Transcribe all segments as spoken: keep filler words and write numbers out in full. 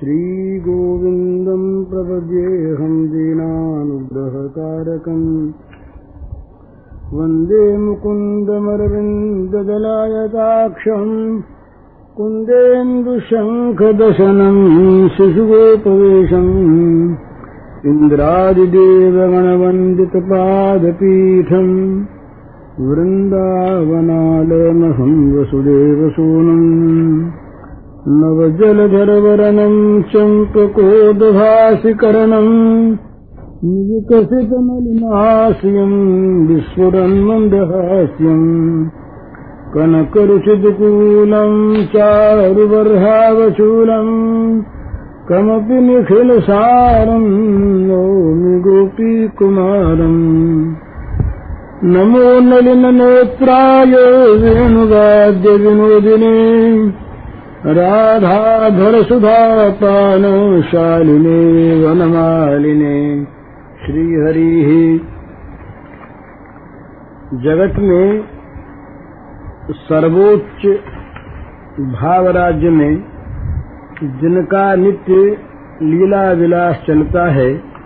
श्रीगोविन्दं प्रपद्येऽहं दीनानुग्रहकारकम् वन्दे मुकुन्दमरविन्ददलायताक्षम् कुन्देन्दुशङ्खदशनम् शिशुगोपवेशम् इन्द्रादिदेवगणवन्दितपादपीठम् वृन्दावनालयमहं वसुदेवसूनम् नवजलधरवरणम् चम्पकोदभासिकरणम् विकसितमलिनास्यम् विस्फुरन्मन्दहास्यम् कनकरुचिदकूलम् चारुबर्हावचूलम् कमपि निखिलसारम् नौमि गोपीकुमारम् नमो नलिननेत्राय वेणुवाद्यविनोदिने राधाधरसुधापानशालिने वनमालिने। श्रीहरिः जगत में सर्वोच्च भावराज्य में जिनका नित्य लीला विलास चलता है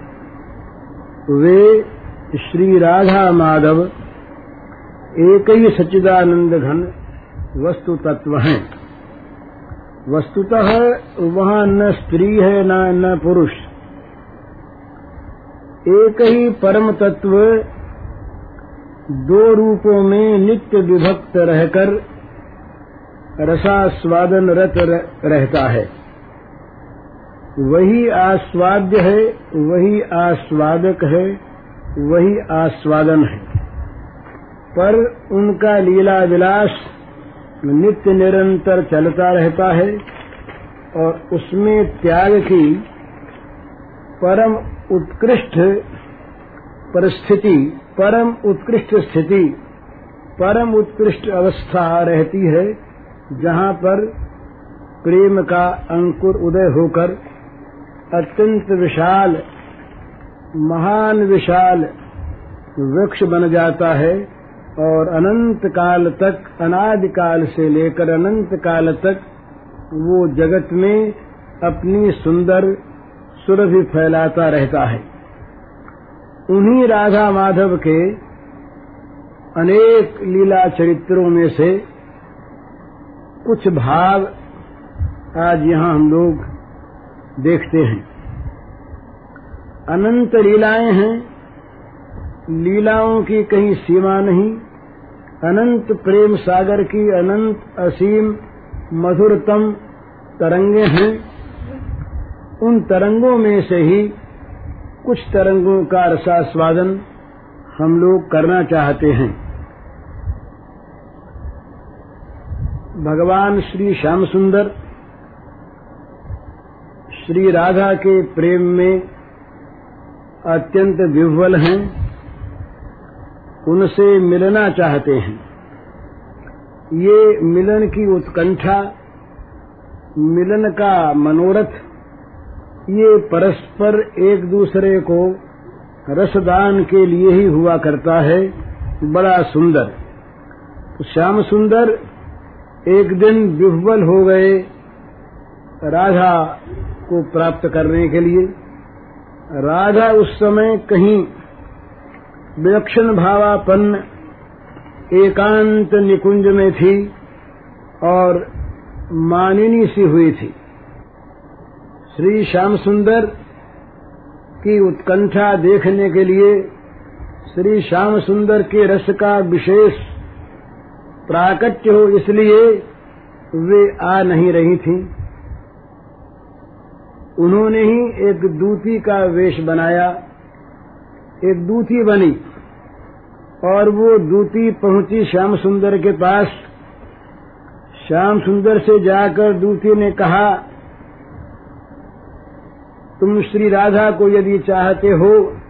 वे श्री राधा माधव एक ही सच्चिदानंद घन वस्तु तत्व हैं। वस्तुतः वहाँ न स्त्री है न न पुरुष, एक ही परम तत्व दो रूपों में नित्य विभक्त रहकर रसास्वादन रत रहता है। वही आस्वाद्य है, वही आस्वादक है, वही आस्वादन है, पर उनका लीला विलास नित्य निरंतर चलता रहता है और उसमें त्याग की परम उत्कृष्ट परिस्थिति, परम उत्कृष्ट स्थिति, परम उत्कृष्ट अवस्था रहती है, जहाँ पर प्रेम का अंकुर उदय होकर अत्यंत विशाल, महान विशाल वृक्ष बन जाता है और अनंत काल तक, अनादि काल से लेकर अनंत काल तक वो जगत में अपनी सुंदर सुरभि फैलाता रहता है। उन्हीं राधा माधव के अनेक लीला चरित्रों में से कुछ भाव आज यहाँ हम लोग देखते हैं। अनंत लीलाएं हैं, लीलाओं की कहीं सीमा नहीं, अनंत प्रेम सागर की अनंत असीम मधुरतम तरंगे हैं। उन तरंगों में से ही कुछ तरंगों का रसास्वादन हम लोग करना चाहते हैं। भगवान श्री श्याम सुंदर श्री राधा के प्रेम में अत्यंत विह्वल हैं, उनसे मिलना चाहते हैं। ये मिलन की उत्कंठा, मिलन का मनोरथ, ये परस्पर एक दूसरे को रसदान के लिए ही हुआ करता है। बड़ा सुंदर। श्याम सुंदर एक दिन विह्वल हो गए राधा को प्राप्त करने के लिए। राधा उस समय कहीं विलक्षण भावापन्न एकांत निकुंज में थी और मानिनी सी हुई थी। श्री श्याम सुंदर की उत्कंठा देखने के लिए, श्री श्याम सुंदर के रस का विशेष प्राकट्य हो इसलिए वे आ नहीं रही थीं। उन्होंने ही एक दूती का वेश बनाया, एक दूती बनी और वो दूती पहुंची श्याम सुंदर के पास। श्याम सुंदर से जाकर दूती ने कहा, तुम श्री राधा को यदि चाहते हो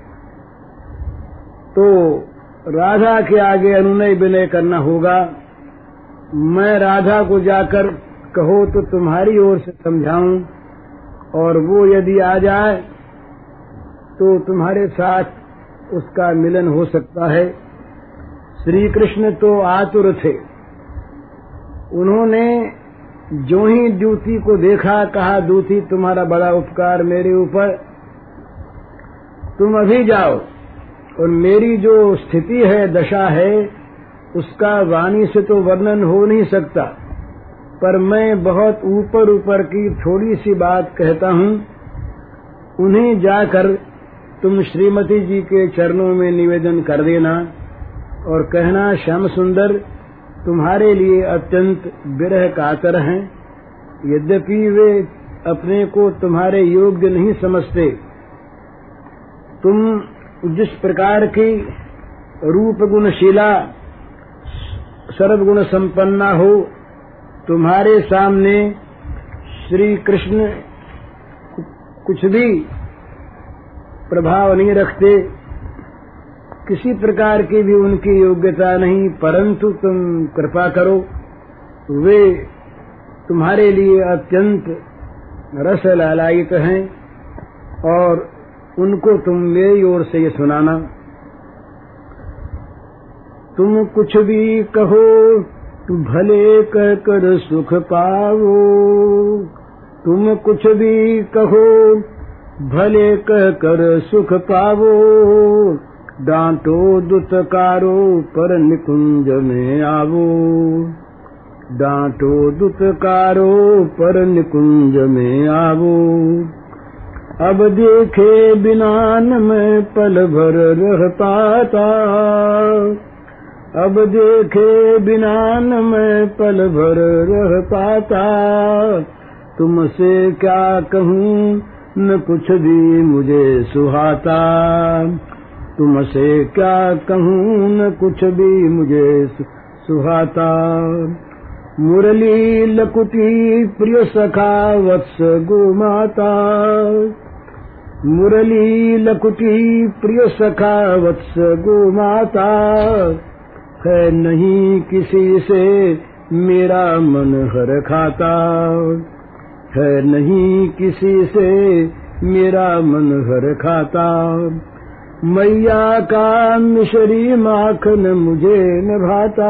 तो राधा के आगे अनुनय विनय करना होगा। मैं राधा को जाकर कहो तो तुम्हारी ओर से समझाऊं और वो यदि आ जाए तो तुम्हारे साथ उसका मिलन हो सकता है। श्री कृष्ण तो आतुर थे, उन्होंने जो ही दूती को देखा, कहा दूती तुम्हारा बड़ा उपकार मेरे ऊपर, तुम अभी जाओ और मेरी जो स्थिति है, दशा है, उसका वाणी से तो वर्णन हो नहीं सकता, पर मैं बहुत ऊपर ऊपर की थोड़ी सी बात कहता हूँ। उन्हें जाकर तुम श्रीमती जी के चरणों में निवेदन कर देना और कहना, श्याम सुंदर तुम्हारे लिए अत्यंत विरह कातर हैं। यद्यपि वे अपने को तुम्हारे योग्य नहीं समझते, तुम जिस प्रकार की रूप गुणशीला सर्वगुण संपन्ना हो, तुम्हारे सामने श्री कृष्ण कुछ भी प्रभाव नहीं रखते, किसी प्रकार की भी उनकी योग्यता नहीं, परंतु तुम कृपा करो, वे तुम्हारे लिए अत्यंत रस लालायित हैं और उनको तुम मेरी ओर से ये सुनाना। तुम कुछ भी कहो भले कह कर सुख पाओ, तुम कुछ भी कहो भले कह कर सुख पावो, डांटो दुत्कारो पर निकुंज में आवो, डांटो दुत्कारो पर निकुंज में आवो। अब देखे बिना न मैं पल भर रह पाता, अब देखे बिना न मैं पल भर रह पाता, तुमसे क्या कहूँ न कुछ भी मुझे सुहाता, तुमसे क्या कहूँ न कुछ भी मुझे सुहाता। मुरली लकुटी प्रिय सखा वत्स गोमाता, मुरली लकुटी प्रिय सखा वत्स गोमाता, है नहीं किसी से मेरा मन हर खाता, है नहीं किसी से मेरा मन हर खाता। मैया का मिश्री माखन मुझे न भाता,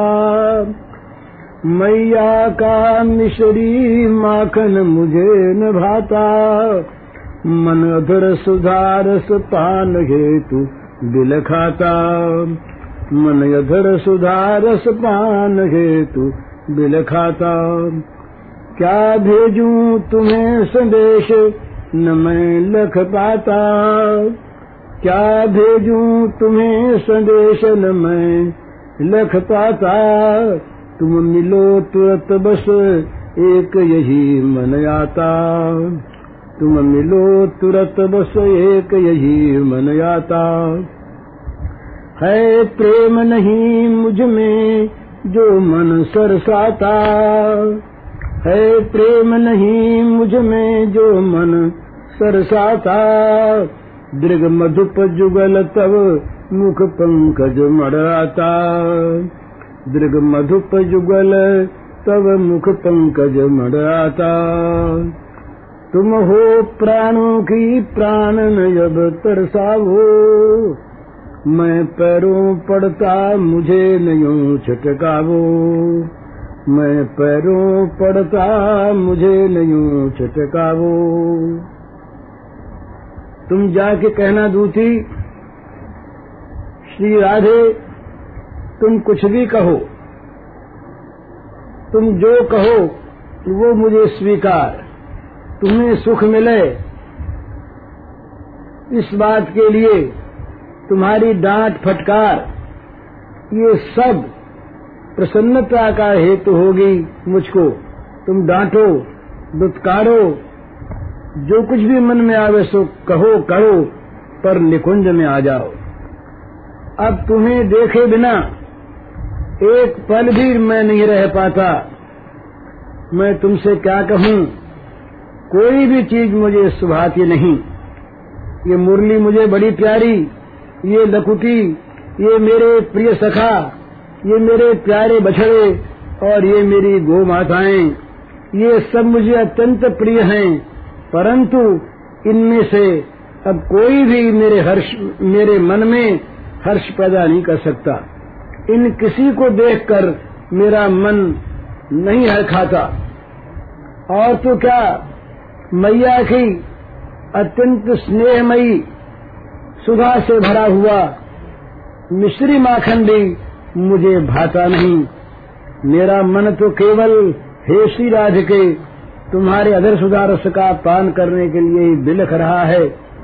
मैया का मिश्री माखन मुझे न भाता, मन अधर सुधारस पान हेतु बिल खाता, मन अधर सुधारस पान हेतु बिल खाता। क्या भेजूं तुम्हें संदेश न मैं लख पाता, क्या भेजूं तुम्हें संदेश न मैं लख पाता, तुम मिलो तुरंत बस एक यही मन आता, तुम मिलो तुरंत बस एक यही मन आता। है प्रेम नहीं मुझ में जो मन सरसाता, है प्रेम नहीं मुझ में जो मन सरसाता, दृग मधुप जुगल तब मुख पंकज मड़ाता, दृग मधुप जुगल तब मुख पंकज मड़ाता। तुम हो प्राणों की प्राण अब तरसावो, मैं पैरों पड़ता मुझे नयों छटकावो, मैं पैरों पड़ता मुझे नयों छटकावो। तुम जाके कहना दूती, श्री राधे तुम कुछ भी कहो, तुम जो कहो वो मुझे स्वीकार, तुम्हें सुख मिले इस बात के लिए तुम्हारी डांट फटकार ये सब प्रसन्नता का हेतु होगी मुझको। तुम डांटो दुत्कारो, जो कुछ भी मन में आवे सो कहो करो, पर निकुंज में आ जाओ। अब तुम्हें देखे बिना एक पल भी मैं नहीं रह पाता। मैं तुमसे क्या कहूँ, कोई भी चीज मुझे सुभाती नहीं। ये मुरली मुझे बड़ी प्यारी, ये लकुटी, ये मेरे प्रिय सखा, ये मेरे प्यारे बछड़े और ये मेरी गौ माताएं, ये सब मुझे अत्यंत प्रिय हैं, परंतु इनमें से अब कोई भी मेरे हर्ष मेरे मन में हर्ष पैदा नहीं कर सकता। इन किसी को देखकर मेरा मन नहीं हर खाता। और तो क्या मैया की अत्यंत स्नेहमयी सुधा से भरा हुआ मिश्री माखन भी मुझे भाता नहीं। मेरा मन तो केवल हे श्री राधिके तुम्हारे अधर सुधा रस का पान करने के लिए ही बिलख रहा है।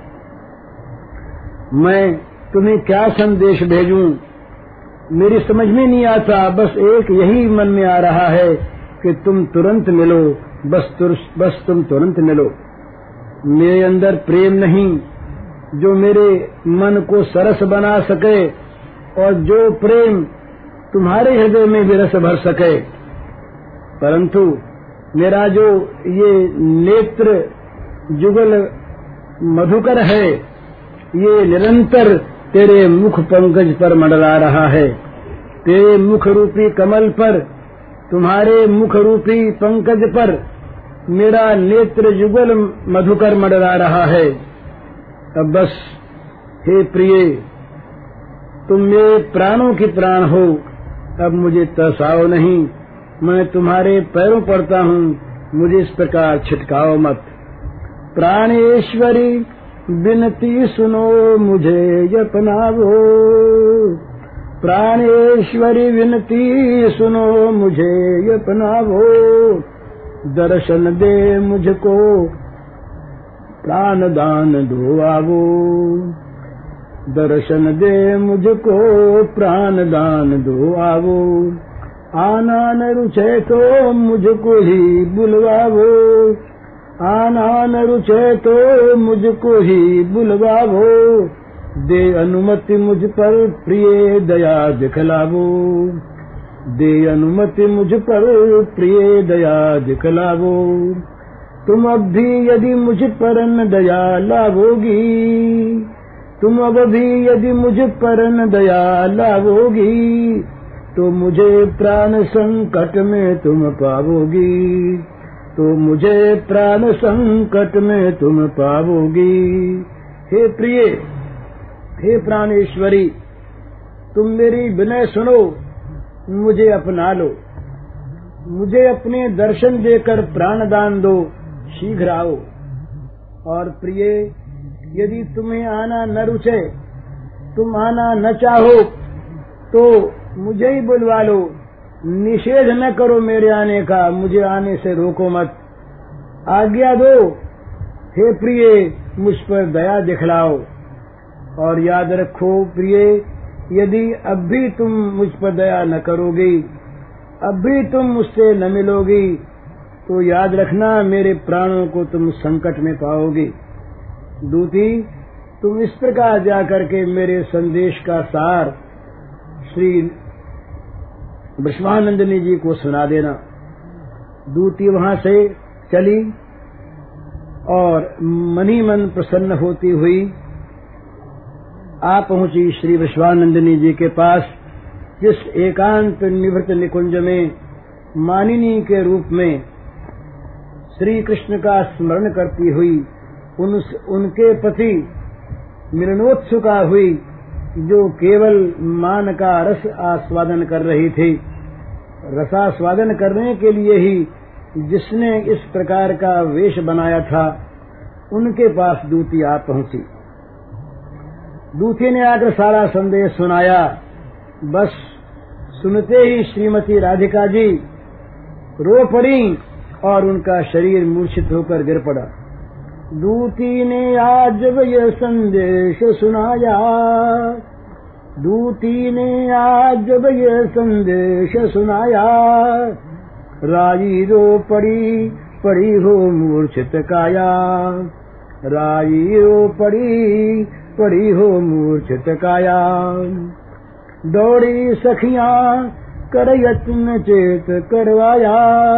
मैं तुम्हें क्या संदेश भेजूं, मेरी समझ में नहीं आता। बस एक यही मन में आ रहा है कि तुम तुरंत मिलो, बस तुर, बस तुम तुरंत मिलो। मेरे अंदर प्रेम नहीं जो मेरे मन को सरस बना सके, और जो प्रेम तुम्हारे हृदय में भी रस भर सके। परंतु मेरा जो ये नेत्र जुगल मधुकर है, ये निरंतर तेरे मुख पंकज पर मंडरा रहा है। तेरे मुख रूपी कमल पर, तुम्हारे मुख रूपी पंकज पर मेरा नेत्र जुगल मधुकर मंडरा रहा है। अब बस हे प्रिय, तुम मेरे प्राणों की प्राण हो, अब मुझे तरसाओ नहीं। मैं तुम्हारे पैरों पड़ता हूँ, मुझे इस प्रकार छिटकाओ मत। प्राणेश्वरी विनती सुनो मुझे अपनाओ, प्राणेश्वरी विनती सुनो मुझे अपनाओ। दर्शन दे मुझको प्राण दान दो आवो, दर्शन दे मुझको प्राण दान दो आवो। आना न रुचे तो मुझको ही बुलवावो, आना न रुचे तो मुझको ही बुलवावो। दे अनुमति मुझ पर प्रिय दया दिखलावो, दे अनुमति मुझ पर प्रिय दया दिखलावो। तुम अब भी यदि मुझ पर न दया लावोगी, तुम अब भी यदि मुझ पर न दया लावोगी, तो मुझे प्राण संकट में तुम पावोगी, तो मुझे प्राण संकट में तुम पावोगी। हे प्रिय, हे प्राणेश्वरी, तुम मेरी विनय सुनो, मुझे अपना लो, मुझे अपने दर्शन देकर प्राण दान दो, शीघ्र आओ। और प्रिय, यदि तुम्हें आना न रुचे, तुम आना न चाहो, तो मुझे ही बुलवा लो। निषेध न करो मेरे आने का, मुझे आने से रोको मत, आज्ञा दो। हे प्रिय, मुझ पर दया दिखलाओ। और याद रखो प्रिय, यदि अब भी तुम मुझ पर दया न करोगी, अब भी तुम मुझसे न मिलोगी, तो याद रखना मेरे प्राणों को तुम संकट में पाओगी। दूती, तुम इस प्रकार जाकर के मेरे संदेश का सार श्री विश्वानंदिनी जी को सुना देना। दूती वहां से चली और मनी मन प्रसन्न होती हुई आ पहुंची श्री विश्वानंदिनी जी के पास, जिस एकांत निवृत्त निकुंज में मानिनी के रूप में श्री कृष्ण का स्मरण करती हुई उन, उनके पति मिलनोत्सुका हुई, जो केवल मान का रस आस्वादन कर रही थी। रसास्वादन करने के लिए ही जिसने इस प्रकार का वेश बनाया था, उनके पास दूती आ पहुंची। दूती ने आकर सारा संदेश सुनाया। बस सुनते ही श्रीमती राधिका जी रो पड़ी और उनका शरीर मूर्छित होकर गिर पड़ा। दूती ने आज जब यह संदेश सुनाया, दूती ने आज जब यह संदेश सुनाया, राई रो पड़ी पड़ी हो मूर्छित काया, राई रो पड़ी पड़ी हो मूर्छित काया। दौड़ी सखियां कर यत्न चेत करवाया,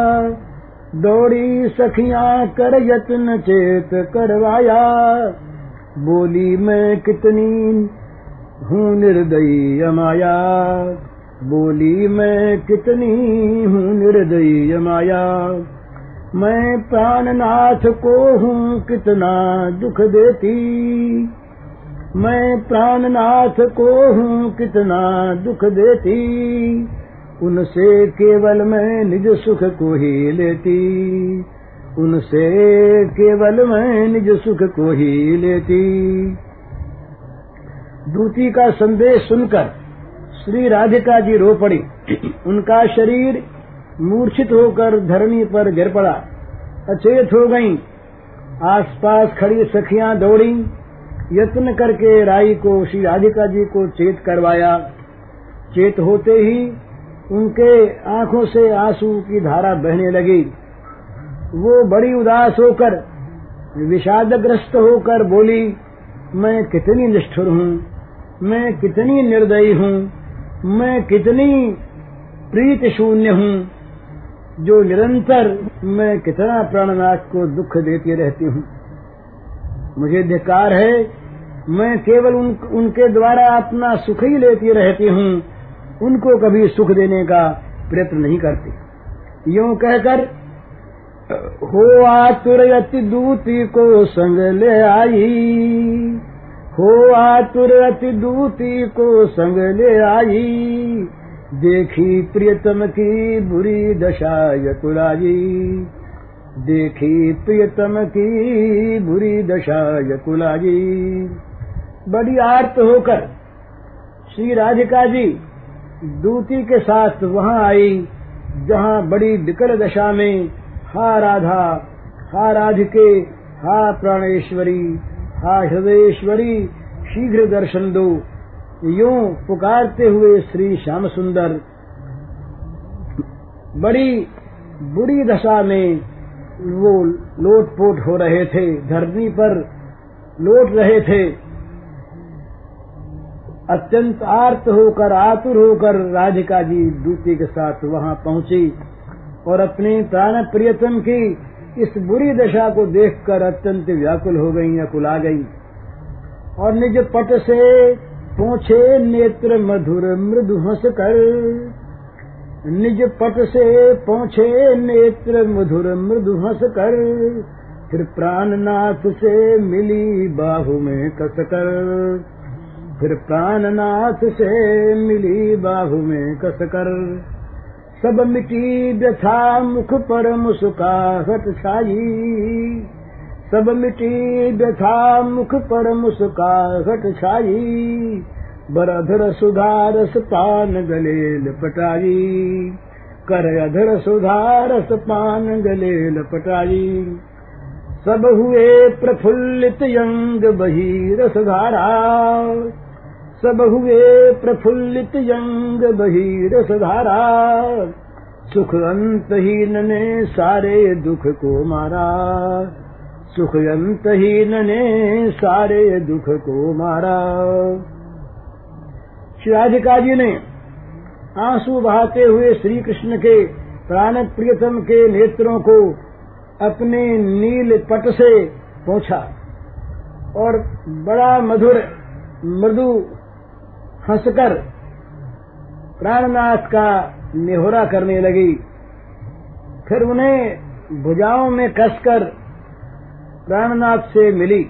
दौड़ी सखियां कर यत्न चेत करवाया। बोली मैं कितनी हूँ निर्दयी माया, बोली मैं कितनी हूँ निर्दयी माया। मैं प्राणनाथ को हूँ कितना दुख देती, मैं प्राणनाथ को हूँ कितना दुख देती। उनसे केवल मैं निज सुख को ही लेती, उनसे केवल मैं निज सुख को ही लेती। दूती का संदेश सुनकर श्री राधिका जी रो पड़ी। उनका शरीर मूर्छित होकर धरनी पर गिर पड़ा, अचेत हो गईं। आसपास खड़ी सखियां दौड़ी, यत्न करके राई को, श्री राधिका जी को चेत करवाया। चेत होते ही उनके आंखों से आंसू की धारा बहने लगी। वो बड़ी उदास होकर, विषादग्रस्त होकर बोली, मैं कितनी निष्ठुर हूँ, मैं कितनी निर्दयी हूँ, मैं कितनी प्रीति शून्य हूँ, जो निरंतर मैं कितना प्राणनाथ को दुख देती रहती हूँ। मुझे धिक्कार है, मैं केवल उन, उनके द्वारा अपना सुख ही लेती रहती हूँ, उनको कभी सुख देने का प्रयत्न नहीं करती। यूं कहकर हो आतुर अति दूती को संग ले आई, हो आतुर अति दूती को संग ले आई, देखी प्रियतम की बुरी दशा यकुलाई, देखी प्रियतम की बुरी दशा यकुलाई। बड़ी आर्त होकर श्री राधिका जी दूती के साथ वहां आई, जहां बड़ी विकल दशा में हा राधा, हा राधिके, हा प्राणेश्वरी, हा हृदयेश्वरी, शीघ्र दर्शन दो, यूं पुकारते हुए श्री श्याम सुंदर बड़ी बुरी दशा में वो लोटपोट हो रहे थे, धरनी पर लोट रहे थे। अत्यंत आर्त होकर, आतुर होकर राधिका जी दूती के साथ वहां पहुंची और अपनी प्राण प्रियतम की इस बुरी दशा को देखकर अत्यंत व्याकुल हो गईं, अकुला गईं और निज पट से पहुंचे नेत्र मधुर मृदु हंस कर, निज पट से पहुंचे नेत्र मधुर मृदु हंस कर, फिर प्राणनाथ से मिली बाहु में कसकर, फिर प्राणनाथ से मिली बाहु में कसकर। सब मिटी व्यथा मुख पर मुस्काहट छाई, सब मिटी व्यथा मुख पर मुस्काहट छाई, बर अधर सुधारस पान गले लपटाई, कर अधर सुधारस पान गले लपटाई। सब हुए प्रफुल्लित यंग बही रसधारा, सब हुए प्रफुल्लित यंग बही रसधारा, सुख अंतहीन ने सारे दुख को मारा, सुख अंतहीन ने सारे दुख को मारा। श्री राधिका जी ने आंसू बहाते हुए श्री कृष्ण के प्राण प्रियतम के नेत्रों को अपने नील पट से पोंछा और बड़ा मधुर मृदु हंसकर प्राणनाथ का निहोरा करने लगी। फिर उन्हें भुजाओं में कसकर प्राणनाथ से मिली।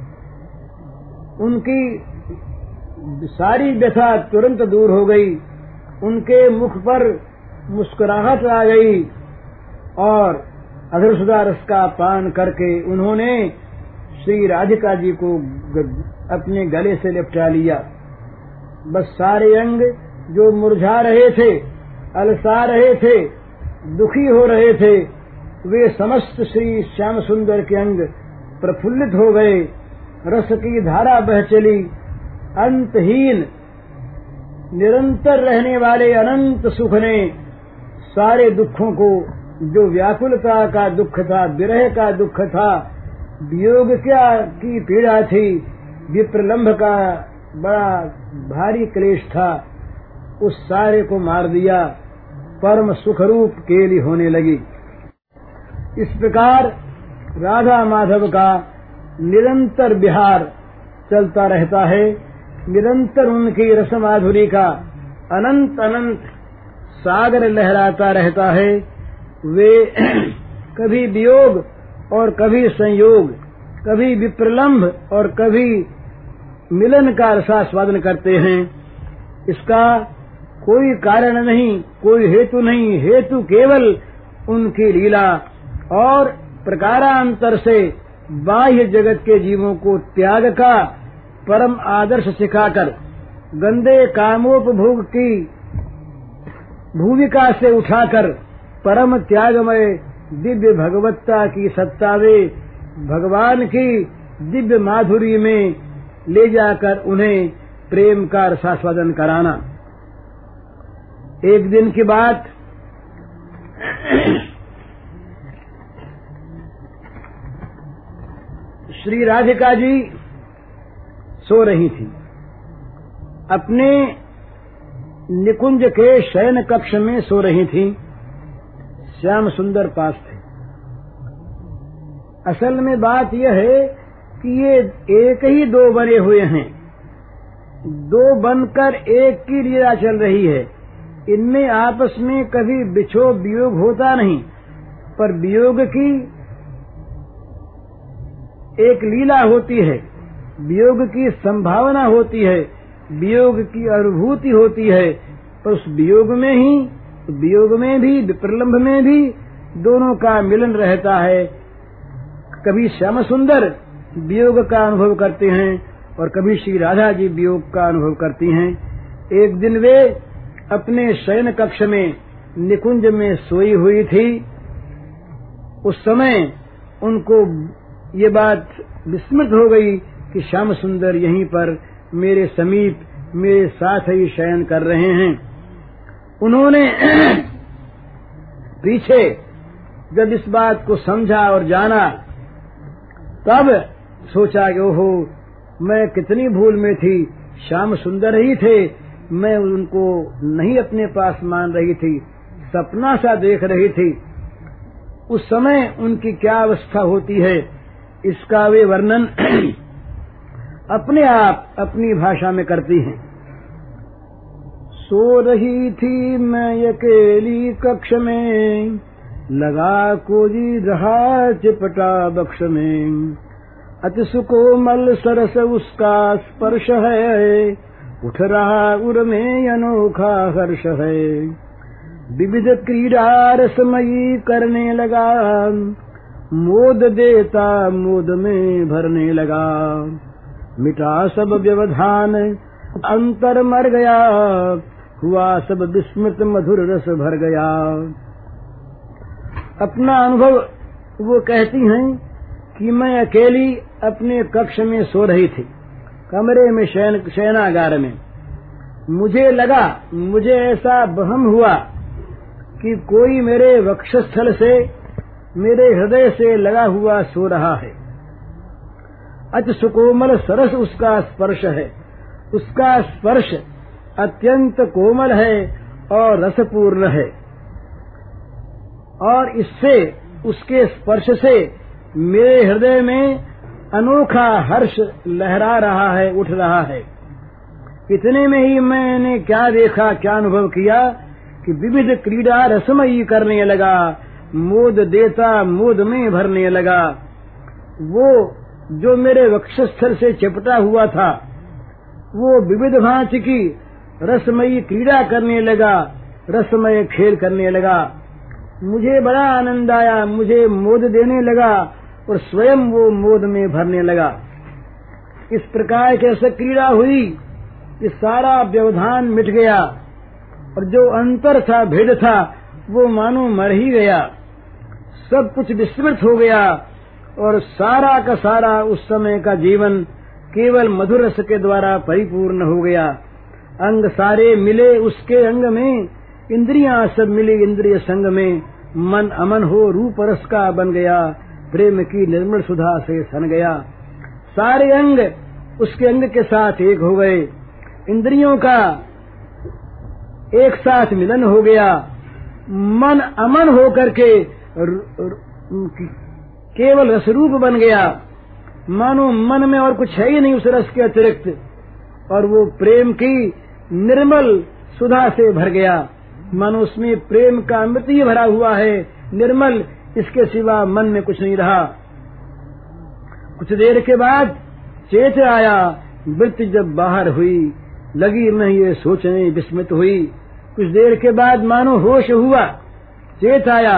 उनकी सारी व्यथा तुरंत दूर हो गई, उनके मुख पर मुस्कुराहट आ गई और अधरसुधा रस का पान करके उन्होंने श्री राधिका जी को अपने गले से लिपटा लिया। बस सारे अंग जो मुरझा रहे थे, अलसा रहे थे, दुखी हो रहे थे, वे समस्त श्री श्याम सुंदर के अंग प्रफुल्लित हो गए। रस की धारा बह चली। अंतहीन निरंतर रहने वाले अनंत सुख ने सारे दुखों को, जो व्याकुलता का दुख था, विरह का दुख था, वियोग क्या की पीड़ा थी, विप्रलंभ का बड़ा भारी क्लेश था, उस सारे को मार दिया। परम सुखरूप केली होने लगी। इस प्रकार राधा माधव का निरंतर विहार चलता रहता है। निरंतर उनकी रसमाधुरी का अनंत अनंत सागर लहराता रहता है। वे कभी वियोग और कभी संयोग, कभी विप्रलंभ और कभी मिलन का रसास्वादन करते हैं। इसका कोई कारण नहीं, कोई हेतु नहीं, हेतु केवल उनकी लीला और प्रकारांतर से बाह्य जगत के जीवों को त्याग का परम आदर्श सिखाकर गंदे कामोपभोग की भूमिका से उठाकर परम त्यागमय दिव्य भगवत्ता की सत्ता में भगवान की दिव्य माधुरी में ले जाकर उन्हें प्रेम का रसास्वादन कराना। एक दिन की बात, श्री राधिका जी सो रही थी। अपने निकुंज के शयन कक्ष में सो रही थी। श्याम सुंदर पास थे। असल में बात यह है कि ये एक ही दो बने हुए हैं, दो बनकर एक की लीला चल रही है। इनमें आपस में कभी बिछो वियोग होता नहीं, पर वियोग की एक लीला होती है, वियोग की संभावना होती है, वियोग की अनुभूति होती है। पर उस वियोग में ही, वियोग में भी, विप्रलंभ में भी दोनों का मिलन रहता है। कभी श्याम सुंदर वियोग का अनुभव करते हैं और कभी श्री राधा जी वियोग का अनुभव करती हैं। एक दिन वे अपने शयन कक्ष में निकुंज में सोई हुई थी। उस समय उनको ये बात विस्मृत हो गई कि श्याम सुंदर यहीं पर मेरे समीप मेरे साथ ही शयन कर रहे हैं। उन्होंने पीछे जब इस बात को समझा और जाना, तब सोचा कि ओहो, मैं कितनी भूल में थी। श्याम सुंदर ही थे, मैं उनको नहीं अपने पास मान रही थी, सपना सा देख रही थी। उस समय उनकी क्या अवस्था होती है, इसका वे वर्णन अपने आप अपनी भाषा में करती हैं। सो रही थी मैं अकेली कक्ष में, लगा कोई रहा चिपटा बक्ष में। अति सुकोमल सरस उसका स्पर्श है, उठ रहा उर में अनोखा हर्ष है। विविध क्रीड़ा रसमयी करने लगा, मोद देता मोद में भरने लगा। मिटा सब व्यवधान अंतर मर गया, हुआ सब विस्मृत मधुर रस भर गया। अपना अनुभव वो कहती हैं कि मैं अकेली अपने कक्ष में सो रही थी, कमरे में शयन शयनागार में। मुझे लगा, मुझे ऐसा वहम हुआ कि कोई मेरे वक्षस्थल से, मेरे हृदय से लगा हुआ सो रहा है। अति सुकोमल सरस उसका स्पर्श है, उसका स्पर्श अत्यंत कोमल है और रसपूर्ण है, और इससे, उसके स्पर्श से मेरे हृदय में अनोखा हर्ष लहरा रहा है, उठ रहा है। इतने में ही मैंने क्या देखा, क्या अनुभव किया कि विविध क्रीड़ा रसमयी करने लगा, मोद देता मोद में भरने लगा। वो जो मेरे वक्षस्थल से चिपटा हुआ था, वो विविध भांति की रसमयी क्रीड़ा करने लगा, रसमय खेल करने लगा। मुझे बड़ा आनंद आया, मुझे मोद देने लगा और स्वयं वो मोद में भरने लगा। इस प्रकार कैसे क्रीड़ा हुई कि सारा व्यवधान मिट गया और जो अंतर था, भेद था, वो मानो मर ही गया। सब कुछ विस्मृत हो गया और सारा का सारा उस समय का जीवन केवल मधुर रस के द्वारा परिपूर्ण हो गया। अंग सारे मिले उसके अंग में, इंद्रियां सब मिली इंद्रिय संग में। मन अमन हो रूप रस का बन गया, प्रेम की निर्मल सुधा से सन गया। सारे अंग उसके अंग के साथ एक हो गए, इंद्रियों का एक साथ मिलन हो गया। मन अमन होकर के केवल रसरूप बन गया, मानो मन में और कुछ है ही नहीं उस रस के अतिरिक्त, और वो प्रेम की निर्मल सुधा से भर गया। मानो उसमें प्रेम का अमृत ही भरा हुआ है, निर्मल, इसके सिवा मन में कुछ नहीं रहा। कुछ देर के बाद चेत आया, वृत्ति जब बाहर हुई, लगी मैं ये सोचने विस्मित हुई। कुछ देर के बाद मानो होश हुआ, चेत आया,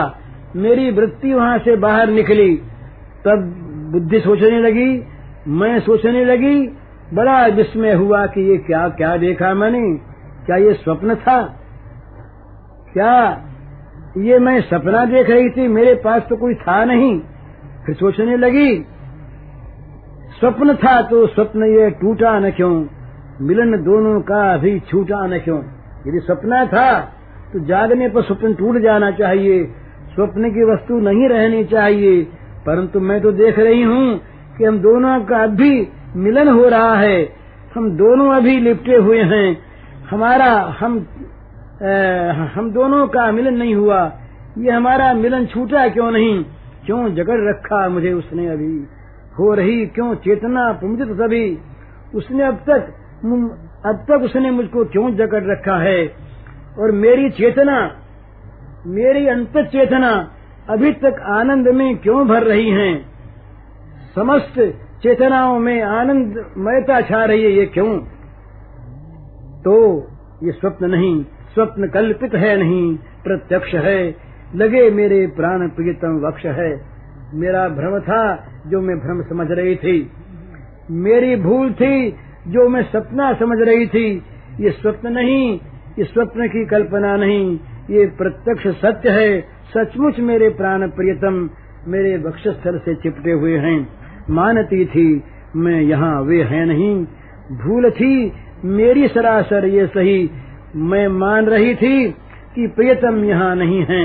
मेरी वृत्ति वहां से बाहर निकली, तब बुद्धि सोचने लगी, मैं सोचने लगी। बड़ा विस्मय हुआ कि ये क्या क्या देखा मैंने, क्या ये स्वप्न था, क्या ये मैं सपना देख रही थी, मेरे पास तो कोई था नहीं। फिर सोचने लगी, स्वप्न था तो स्वप्न ये टूटा न क्यों, मिलन दोनों का भी छूटा न क्यों। यदि सपना था तो जागने पर स्वप्न टूट जाना चाहिए, स्वप्न की वस्तु नहीं रहनी चाहिए। परंतु मैं तो देख रही हूँ कि हम दोनों का अभी मिलन हो रहा है, हम दोनों अभी लिपटे हुए हैं, हमारा हम आ, हम दोनों का मिलन नहीं हुआ, ये हमारा मिलन छूटा क्यों नहीं, क्यों जगड़ रखा मुझे उसने अभी, हो रही क्यों चेतना पुंजित सभी, उसने अब तक अब तक उसने मुझको क्यों जकड़ रखा है। और मेरी चेतना, मेरी अंतर चेतना अभी तक आनंद में क्यों भर रही हैं, समस्त चेतनाओं में आनंदमयता छा रही है, ये क्यों। तो ये स्वप्न नहीं, स्वप्न कल्पित है नहीं, प्रत्यक्ष है, लगे मेरे प्राण प्रियतम वक्ष है। मेरा भ्रम था जो मैं भ्रम समझ रही थी, मेरी भूल थी जो मैं सपना समझ रही थी। ये स्वप्न नहीं, ये स्वप्न की कल्पना नहीं, ये प्रत्यक्ष सत्य है। सचमुच मेरे प्राण प्रियतम मेरे वक्षस्थल से चिपटे हुए हैं। मानती थी मैं यहाँ, वे हैं नहीं, भूल थी मेरी सरासर ये सही, मैं मान रही थी कि प्रियतम यहाँ नहीं हैं।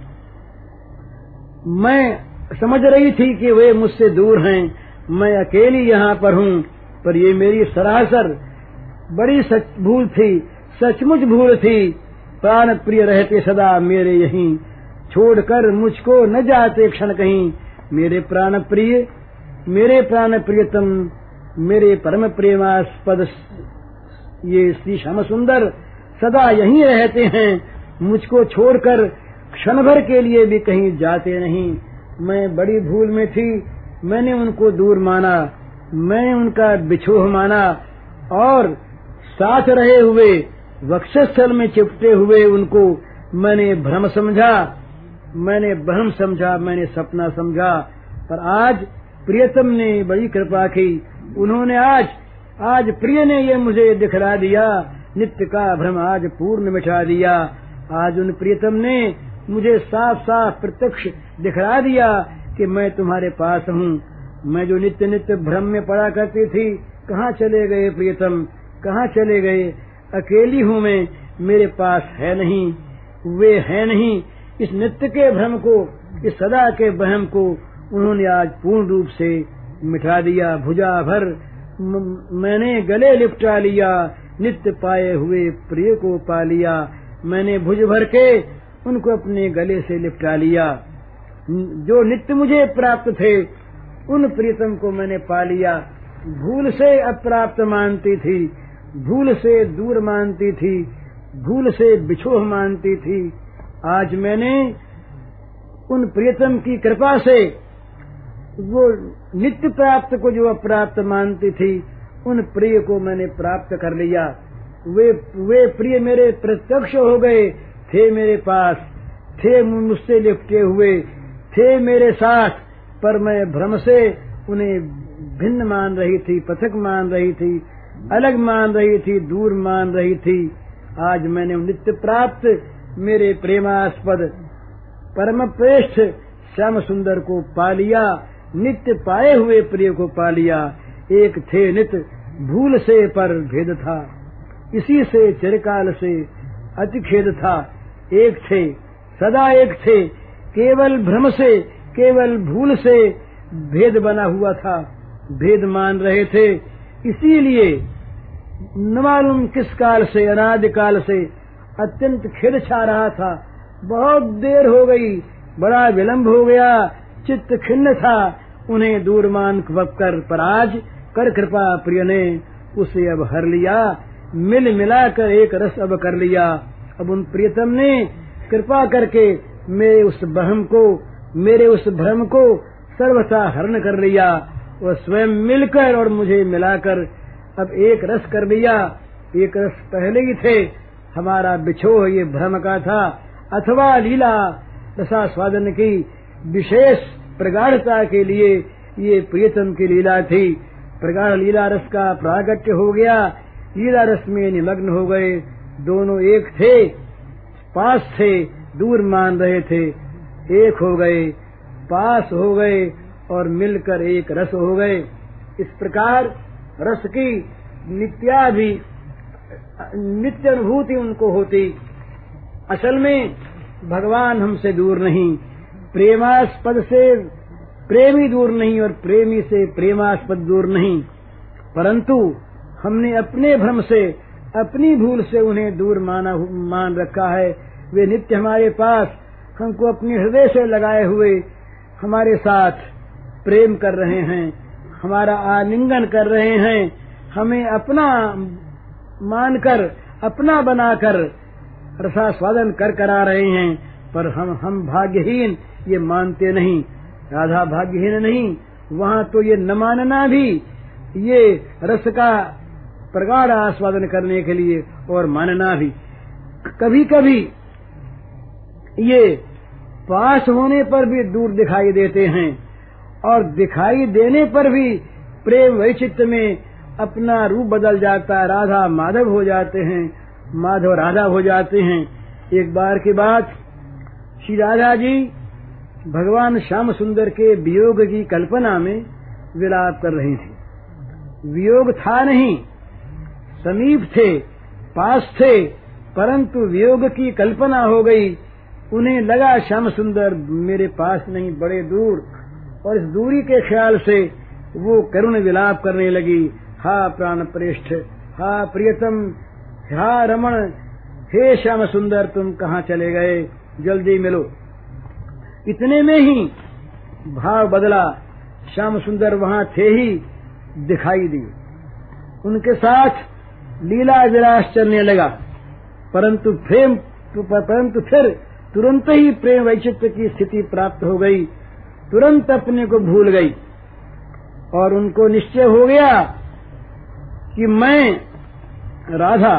मैं समझ रही थी कि वे मुझसे दूर हैं, मैं अकेली यहाँ पर हूँ, पर ये मेरी सरासर बड़ी सच भूल थी, सचमुच भूल थी। प्राण प्रिय रहते सदा मेरे यहीं, छोड़कर मुझको न जाते क्षण कहीं। मेरे प्राण प्रिय, मेरे प्राण प्रियतम, मेरे परम प्रेमास्पद ये श्री श्याम सुंदर सदा यहीं रहते हैं, मुझको छोड़कर क्षण भर के लिए भी कहीं जाते नहीं। मैं बड़ी भूल में थी, मैंने उनको दूर माना, मैंने उनका बिछोह माना, और साथ रहे हुए वक्षस्थल में चिपटे हुए उनको मैंने भ्रम समझा, मैंने भ्रम समझा, मैंने सपना समझा। पर आज प्रियतम ने बड़ी कृपा की, उन्होंने आज आज प्रिय ने ये मुझे दिखला दिया, नित्य का भ्रम आज पूर्ण मिटा दिया। आज उन प्रियतम ने मुझे साफ साफ प्रत्यक्ष दिखला दिया कि मैं तुम्हारे पास हूँ। मैं जो नित्य नित्य भ्रम में पड़ा करती थी, कहाँ चले गए प्रियतम, कहाँ चले गए। अकेली हूँ मैं, मेरे पास है नहीं, वे है नहीं। इस नित्य के भ्रम को, इस सदा के वहम को उन्होंने आज पूर्ण रूप से मिटा दिया। भुजा भर मैंने गले लिपटा लिया, नित्य पाए हुए प्रिय को पा लिया। मैंने भुज भर के उनको अपने गले से लिपटा लिया। जो नित्य मुझे प्राप्त थे उन प्रियतम को मैंने पा लिया। भूल से अप्राप्त मानती थी, भूल से दूर मानती थी, भूल से बिछोह मानती थी। आज मैंने उन प्रियतम की कृपा से वो नित्य प्राप्त को जो अप्राप्त मानती थी, उन प्रिय को मैंने प्राप्त कर लिया। वे वे प्रिय मेरे प्रत्यक्ष हो गए, थे मेरे पास, थे मुझसे लिपटे हुए, थे मेरे साथ, पर मैं भ्रम से उन्हें भिन्न मान रही थी, पृथक मान रही थी, अलग मान रही थी, दूर मान रही थी। आज मैंने नित्य प्राप्त मेरे प्रेमास्पद परम श्रेष्ठ श्याम सुंदर को पा लिया, नित्य पाए हुए प्रिय को पा लिया। एक थे नित्य, भूल से पर भेद था, इसी से चिरकाल से अति खेद था। एक थे, सदा एक थे, केवल भ्रम से, केवल भूल से भेद बना हुआ था, भेद मान रहे थे। इसीलिए न मालूम किस काल से, अनादि काल से अत्यंत खेद छा रहा था। बहुत देर हो गई, बड़ा विलंब हो गया, चित्त खिन्न था उन्हें दूर मान कर, पर आज कर कृपा प्रिय ने उसे अब हर लिया, मिल मिलाकर एक रस अब कर लिया। अब उन प्रियतम ने कृपा करके मेरे उस बहम को, मेरे उस भ्रम को सर्वथा हरण कर लिया, और स्वयं मिलकर और मुझे मिलाकर अब एक रस कर लिया। एक रस पहले ही थे, हमारा बिछोह ये भ्रम का था, अथवा लीला रसास्वादन की विशेष प्रगाढ़ता के लिए ये प्रियतम की लीला थी। प्रगाढ़ लीला रस का प्रागट्य हो गया, लीला रस में निमग्न हो गए। दोनों एक थे, पास थे, दूर मान रहे थे, एक हो गए, पास हो गए और मिलकर एक रस हो गए। इस प्रकार रस की नित्या भी नित्य अनुभूति उनको होती। असल में भगवान हमसे दूर नहीं, प्रेमास्पद से प्रेमी दूर नहीं और प्रेमी से प्रेमास्पद दूर नहीं, परंतु हमने अपने भ्रम से, अपनी भूल से उन्हें दूर माना मान रखा है। वे नित्य हमारे पास, हमको अपने हृदय से लगाए हुए हमारे साथ प्रेम कर रहे हैं, हमारा आलिंगन कर रहे हैं, हमें अपना मानकर, अपना बनाकर रसास्वादन कर करा रहे हैं। पर हम हम भाग्यहीन ये मानते नहीं। राधा भाग्यहीन नहीं, वहाँ तो ये न मानना भी, ये रस का प्रगाढ़ आस्वादन करने के लिए, और मानना भी। कभी कभी ये पास होने पर भी दूर दिखाई देते हैं, और दिखाई देने पर भी प्रेम वैचित्र में अपना रूप बदल जाता है। राधा माधव हो जाते हैं, माधव राधा हो जाते हैं। एक बार की बात, श्री राधा जी भगवान श्याम सुंदर के वियोग की कल्पना में विलाप कर रहे थे। वियोग था नहीं, समीप थे, पास थे, परंतु वियोग की कल्पना हो गई। उन्हें लगा श्याम सुंदर मेरे पास नहीं, बड़े दूर, और इस दूरी के ख्याल से वो करुण विलाप करने लगी। हा प्राण प्रेष्ठ, हा प्रियतम, हा रमण, हे श्याम सुंदर तुम कहाँ चले गए, जल्दी मिलो। इतने में ही भाव बदला, श्याम सुंदर वहाँ थे ही दिखाई दिए, उनके साथ लीला विलास चलने लगा। परंतु प्रेम परंतु फिर तुरंत ही प्रेम वैचित्र की स्थिति प्राप्त हो गई, तुरंत अपने को भूल गई, और उनको निश्चय हो गया कि मैं राधा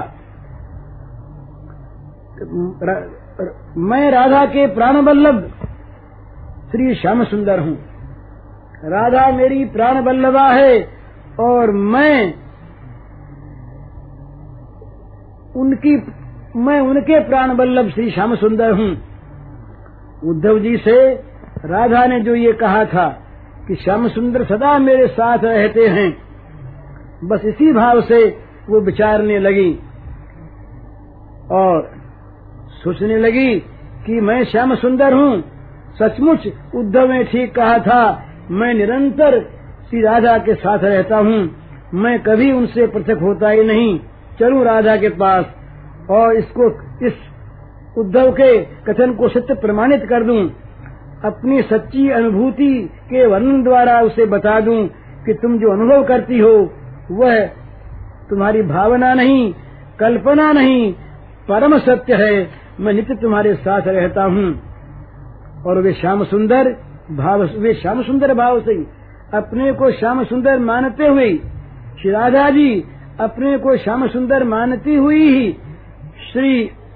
रा, मैं राधा के प्राण वल्लभ श्री श्याम सुंदर हूँ। राधा मेरी प्राण वल्लभा है और मैं उनकी मैं उनके प्राण वल्लभ श्री श्याम सुंदर हूँ। उद्धव जी से राधा ने जो ये कहा था कि श्याम सुंदर सदा मेरे साथ रहते हैं, बस इसी भाव से वो विचारने लगी और सोचने लगी कि मैं श्याम सुंदर हूँ। सचमुच उद्धव ने ठीक कहा था, मैं निरंतर श्री राधा के साथ रहता हूँ, मैं कभी उनसे पृथक होता ही नहीं। चलूं राधा के पास और इसको इस उद्धव के कथन को सत्य प्रमाणित कर दूं, अपनी सच्ची अनुभूति के वर्णन द्वारा उसे बता दूं कि तुम जो अनुभव करती हो वह तुम्हारी भावना नहीं, कल्पना नहीं, परम सत्य है। मैं नित्य तुम्हारे साथ रहता हूँ। और वे श्याम सुंदर भाव वे श्याम सुंदर भाव से अपने को श्याम सुंदर मानते हुए, श्री राधा जी अपने को श्याम सुंदर मानती हुई ही श्री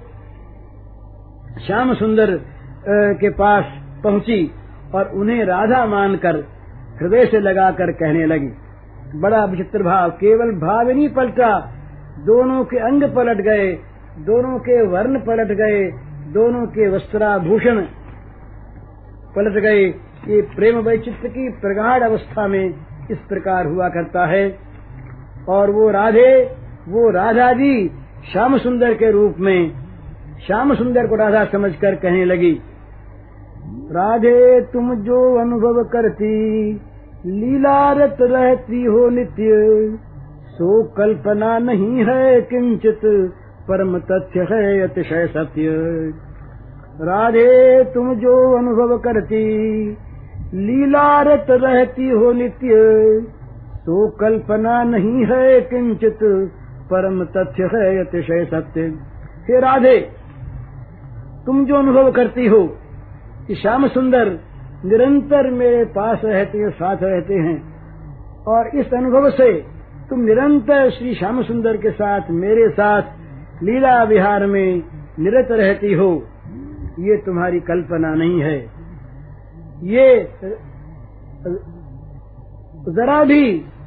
श्याम सुंदर के पास पहुंची और उन्हें राधा मानकर हृदय से लगाकर कहने लगी। बड़ा विचित्र भाव, केवल भाव नहीं पलटा, दोनों के अंग पलट गए, दोनों के वर्ण पलट गए, दोनों के वस्त्राभूषण पलट गए। ये प्रेम वैचित्र की प्रगाढ़ अवस्था में इस प्रकार हुआ करता है। और वो राधे वो राधा जी श्याम सुंदर के रूप में श्याम सुंदर को राधा समझकर कहने लगी, राधे तुम जो अनुभव करती, लीलारत रहती हो नित्य, सो कल्पना नहीं है किंचित, परम तथ्य है अतिशय सत्य। राधे तुम जो अनुभव करती, लीलारत रहती हो नित्य, तो कल्पना नहीं है किंचित, परम तथ्य है अतिशय सत्य। हे राधे, तुम जो अनुभव करती हो कि श्याम सुंदर निरंतर मेरे पास रहते हैं, साथ रहते हैं, और इस अनुभव से तुम निरंतर श्री श्याम सुंदर के साथ, मेरे साथ लीला विहार में निरत रहती हो, ये तुम्हारी कल्पना नहीं है, ये जरा भी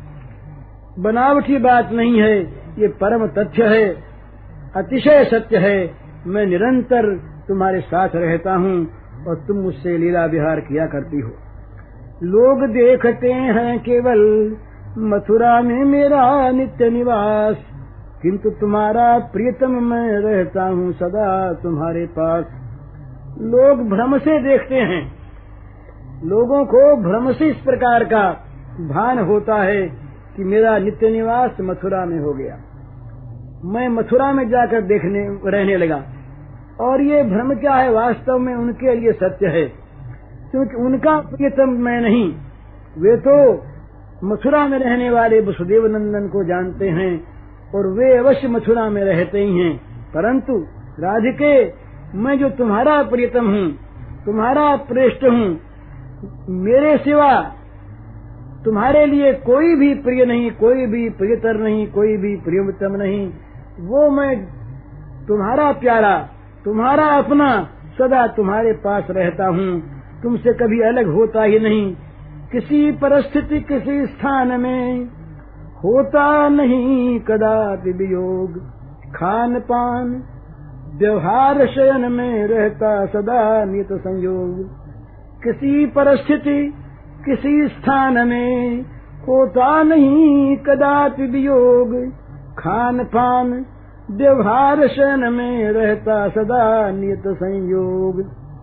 बनावटी बात नहीं है, ये परम तथ्य है, अतिशय सत्य है। मैं निरंतर तुम्हारे साथ रहता हूँ और तुम मुझसे लीला विहार किया करती हो। लोग देखते हैं केवल मथुरा में मेरा नित्य निवास, किंतु तुम्हारा प्रियतम मैं रहता हूँ सदा तुम्हारे पास। लोग भ्रम से देखते हैं, लोगों को भ्रम से इस प्रकार का भान होता है कि मेरा नित्य निवास मथुरा में हो गया, मैं मथुरा में जाकर देखने रहने लगा। और ये भ्रम क्या है, वास्तव में उनके लिए सत्य है, क्योंकि उनका प्रियतम मैं नहीं। वे तो मथुरा में रहने वाले वसुदेव नंदन को जानते हैं और वे अवश्य मथुरा में रहते ही हैं, परंतु राधिके मैं जो तुम्हारा प्रियतम हूँ, तुम्हारा प्रेष्ठ हूँ, मेरे सिवा तुम्हारे लिए कोई भी प्रिय नहीं, कोई भी प्रियतर नहीं, कोई भी प्रियतम नहीं। वो मैं तुम्हारा प्यारा, तुम्हारा अपना, सदा तुम्हारे पास रहता हूँ, तुमसे कभी अलग होता ही नहीं। किसी परिस्थिति किसी स्थान में होता नहीं कदापि वियोग, खान पान व्यवहार शयन में रहता सदा नियत संयोग। किसी परिस्थिति किसी स्थान में होता नहीं कदापि वियोग, खान पान व्यवहार शयन में रहता सदा नियत संयोग।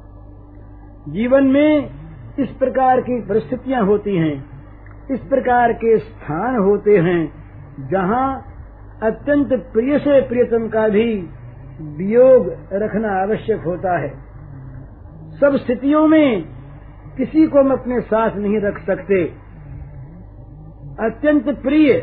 जीवन में इस प्रकार की परिस्थितियां होती हैं, इस प्रकार के स्थान होते हैं जहाँ अत्यंत प्रिय से प्रियतम का भी वियोग रखना आवश्यक होता है। सब स्थितियों में किसी को हम अपने साथ नहीं रख सकते। अत्यंत प्रिय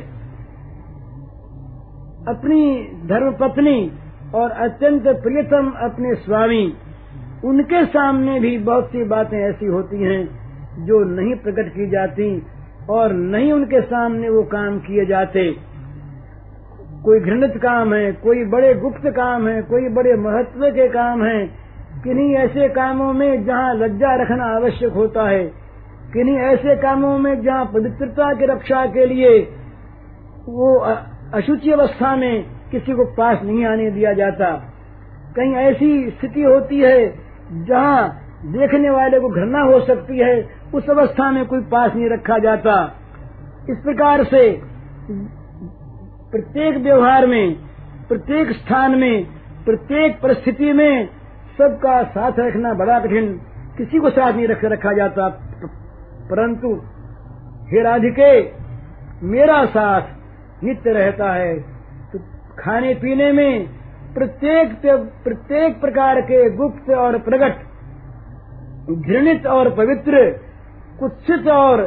अपनी धर्मपत्नी और अत्यंत प्रियतम अपने स्वामी, उनके सामने भी बहुत सी बातें ऐसी होती हैं जो नहीं प्रकट की जाती और नहीं उनके सामने वो काम किए जाते। कोई घृणित काम है, कोई बड़े गुप्त काम है, कोई बड़े महत्व के काम है। किन्हीं ऐसे कामों में जहाँ लज्जा रखना आवश्यक होता है, किन्हीं ऐसे कामों में जहाँ पवित्रता की रक्षा के लिए वो अशुचि अवस्था में किसी को पास नहीं आने दिया जाता। कहीं ऐसी स्थिति होती है जहाँ देखने वाले को घृणा हो सकती है, उस अवस्था में कोई पास नहीं रखा जाता। इस प्रकार से प्रत्येक व्यवहार में, प्रत्येक स्थान में, प्रत्येक परिस्थिति में सबका साथ रखना बड़ा कठिन, किसी को साथ नहीं रख रखा जाता। परंतु हे राधिके, मेरा साथ नित्य रहता है। तो खाने पीने में प्रत्येक प्रत्येक प्रकार के गुप्त और प्रकट, घृणित और पवित्र, कुत्सित और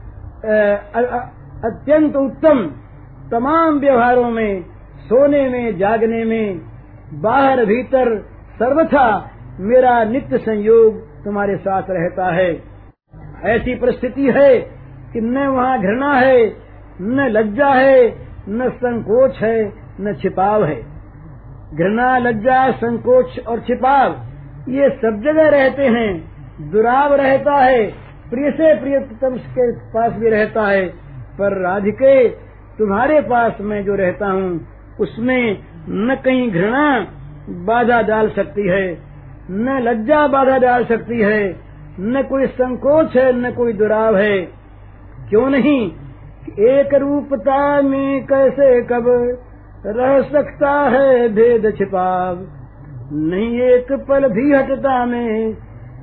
अत्यंत उत्तम तमाम व्यवहारों में, सोने में, जागने में, बाहर भीतर सर्वथा मेरा नित्य संयोग तुम्हारे साथ रहता है। ऐसी परिस्थिति है कि न वहाँ घृणा है, न लज्जा है, न संकोच है, न छिपाव है। घृणा, लज्जा, संकोच और छिपाव ये सब जगह रहते हैं। दुराव रहता है, प्रिय से प्रियतम के पास भी रहता है, पर राधिके तुम्हारे पास मैं जो रहता हूँ उसमें न कहीं घृणा बाधा डाल सकती है, न लज्जा बाधा डाल सकती है, न कोई संकोच है, न कोई दुराव है। क्यों नहीं? एक रूपता में कैसे कब रह सकता है भेद छिपाव, नहीं एक पल भी हटता में,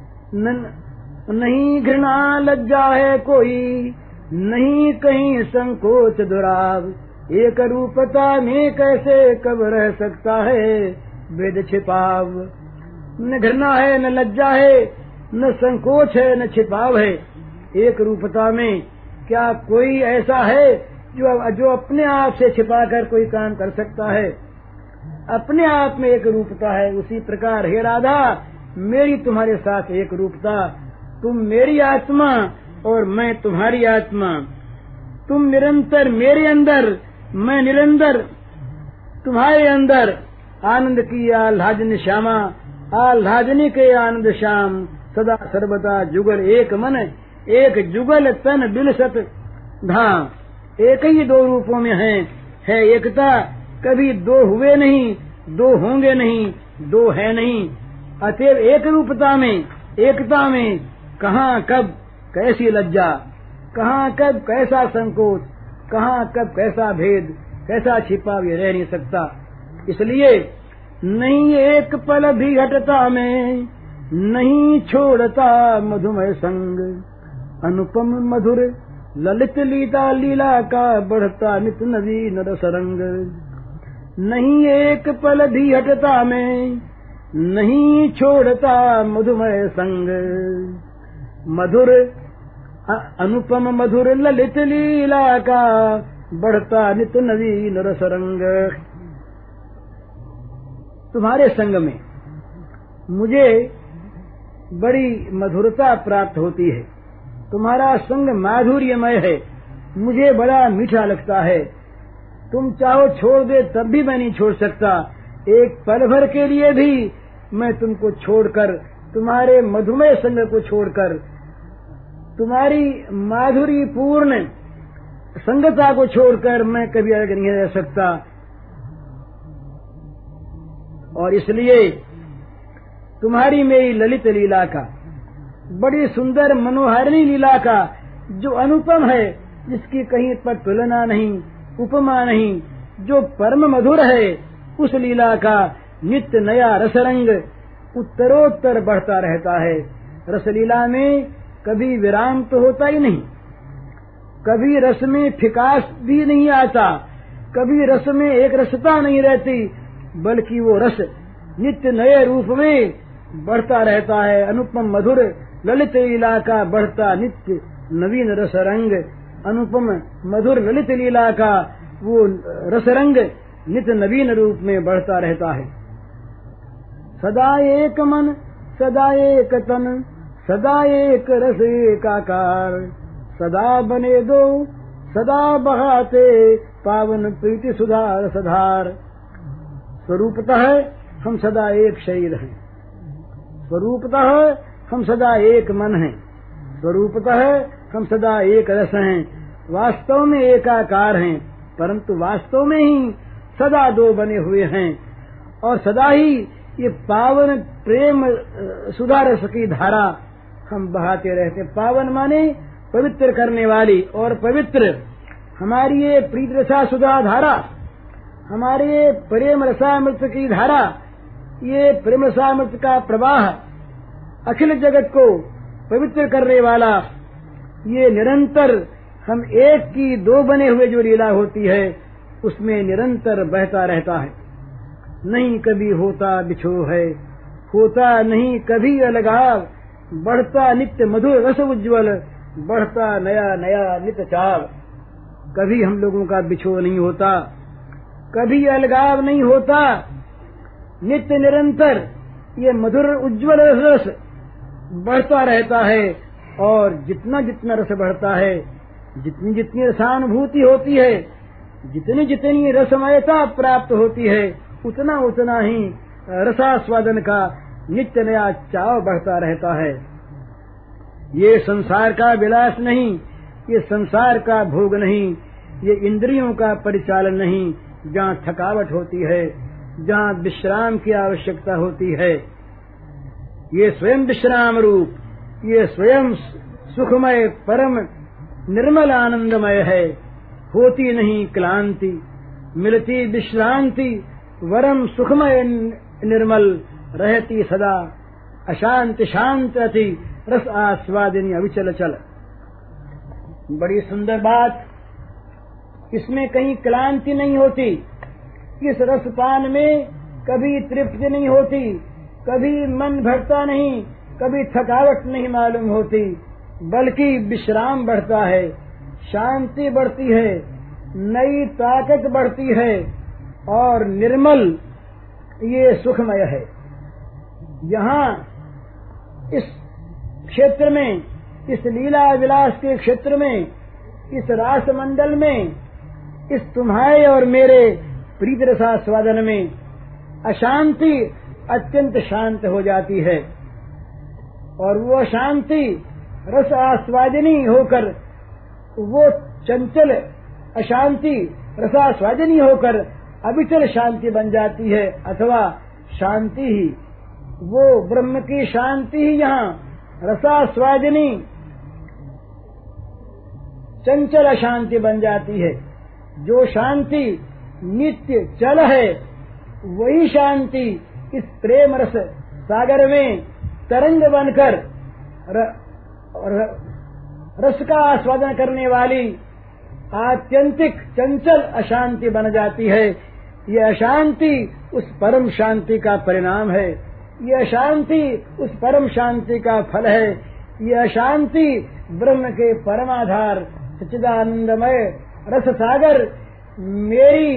नहीं घृणा लज्जा है कोई, नहीं कहीं संकोच दुराव। एक रूपता में कैसे कब रह सकता है भेद छिपाव। न घृणा है, न लज्जा है, न संकोच है, न छिपाव है। एक रूपता में क्या कोई ऐसा है जो जो अपने आप से छिपाकर कोई काम कर सकता है? अपने आप में एक रूपता है। उसी प्रकार हे राधा, मेरी तुम्हारे साथ एक रूपता, तुम मेरी आत्मा और मैं तुम्हारी आत्मा, तुम निरंतर मेरे अंदर, मैं निरंतर तुम्हारे अंदर। आनंद की आह्लादन श्यामा, आह्लादनी के आनंद श्याम, सदा सर्वदा जुगल एक मन, एक जुगल तन बिलसत धाम। एक ही दो रूपों में है, है एकता, कभी दो हुए नहीं, दो होंगे नहीं, दो है नहीं। अतएव एक रूपता में, एकता में कहाँ कब कैसी लज्जा, कहाँ कब कैसा संकोच, कहाँ कब कैसा भेद, कैसा छिपा ये रह नहीं सकता। इसलिए नहीं एक पल भी हटता में, नहीं छोड़ता मधुमय संग, अनुपम मधुर ललित लीला लीला का बढ़ता नित नवीन रस रंग। नहीं एक पल भी हटता में, नहीं छोड़ता मधुमय संग, मधुर अनुपम मधुर ललित लीला का बढ़ता नित नवीन रस रंग। तुम्हारे संग में मुझे बड़ी मधुरता प्राप्त होती है, तुम्हारा संग माधुर्यमय है, मुझे बड़ा मीठा लगता है। तुम चाहो छोड़ दे तब भी मैं नहीं छोड़ सकता, एक पल भर के लिए भी मैं तुमको छोड़कर, तुम्हारे मधुमय संग को छोड़कर, तुम्हारी माधुरी पूर्ण संगता को छोड़कर मैं कभी अलग नहीं रह सकता। और इसलिए तुम्हारी मेरी ललित लीला का, बड़ी सुंदर मनोहारिणी लीला का, जो अनुपम है, जिसकी कहीं पर तुलना नहीं, उपमा नहीं, जो परम मधुर है, उस लीला का नित्य नया रसरंग उत्तरोत्तर बढ़ता रहता है। रसलीला में कभी विराम तो होता ही नहीं, कभी रस में फिकास भी नहीं आता, कभी रस में एक रसता नहीं रहती, बल्कि वो रस नित्य नए रूप में बढ़ता रहता है। अनुपम मधुर ललित लीला का बढ़ता नित्य नवीन रस रंग, अनुपम मधुर ललित लीला का वो रसरंग नित्य नवीन रूप में बढ़ता रहता है। सदा एक मन, सदा एक तन, सदा एक रस एकाकार, सदा बने दो, सदा बहाते पावन प्रीति सुधार सधार। स्वरूपतः हम सदा एक शरीर हैं, स्वरूपतः हम सदा एक मन हैं, स्वरूपतः हम सदा एक रस हैं, वास्तव में एकाकार हैं, परंतु वास्तव में ही सदा दो बने हुए हैं। और सदा ही ये पावन प्रेम सुधा रस की धारा हम बहाते रहते। पावन माने पवित्र करने वाली, और पवित्र हमारी ये प्रीत रसा सुधा धारा, हमारे ये प्रेम रसामृत की धारा, ये प्रेम रसामृत का प्रवाह अखिल जगत को पवित्र करने वाला, ये निरंतर हम एक की दो बने हुए जो लीला होती है उसमें निरंतर बहता रहता है। नहीं कभी होता बिछोह है, होता नहीं कभी अलगाव, बढ़ता नित्य मधुर रस उज्ज्वल, बढ़ता नया नया नित्य चाव। कभी हम लोगों का बिछोह नहीं होता, कभी अलगाव नहीं होता, नित्य निरंतर ये मधुर उज्ज्वल रस बढ़ता रहता है। और जितना जितना रस बढ़ता है, जितनी जितनी रसानुभूति होती है, जितनी जितनी रसमयता प्राप्त होती है, उतना उतना ही रसास्वादन का नित्य नया चाव बढ़ता रहता है। ये संसार का विलास नहीं, ये संसार का भोग नहीं, ये इंद्रियों का परिचालन नहीं, जहाँ थकावट होती है, जहाँ विश्राम की आवश्यकता होती है। ये स्वयं विश्राम रूप, ये स्वयं सुखमय परम निर्मल आनंदमय है। होती नहीं क्लांति, मिलती विश्रांति, वरम सुखमय निर्मल, रहती सदा अशांत शांत रति, रस आस्वादिनी अविचल चल। बड़ी सुंदर बात, इसमें कहीं क्लांति नहीं होती, इस रसपान में कभी तृप्ति नहीं होती, कभी मन भरता नहीं, कभी थकावट नहीं मालूम होती, बल्कि विश्राम बढ़ता है, शांति बढ़ती है, नई ताकत बढ़ती है, और निर्मल ये सुखमय है। यहाँ इस क्षेत्र में, इस लीला विलास के क्षेत्र में, इस रास मंडल में, इस तुम्हारे और मेरे प्रीत रसास्वादन में अशांति अत्यंत शांत हो जाती है और वो शांति रस आस्वादिनी होकर, वो चंचल अशांति रसास्वादिनी होकर अविचल शांति बन जाती है। अथवा शांति ही, वो ब्रह्म की शांति ही यहाँ रसास्वादिनी चंचल अशांति बन जाती है। जो शांति नित्य चल है, वही शांति इस प्रेम रस सागर में तरंग बनकर र, र, रस का आस्वादन करने वाली आत्यंतिक चंचल अशांति बन जाती है। यह अशांति उस परम शांति का परिणाम है, यह शांति उस परम शांति का फल है। यह शांति ब्रह्म के परमाधार सच्चिदानंदमय रस सागर मेरी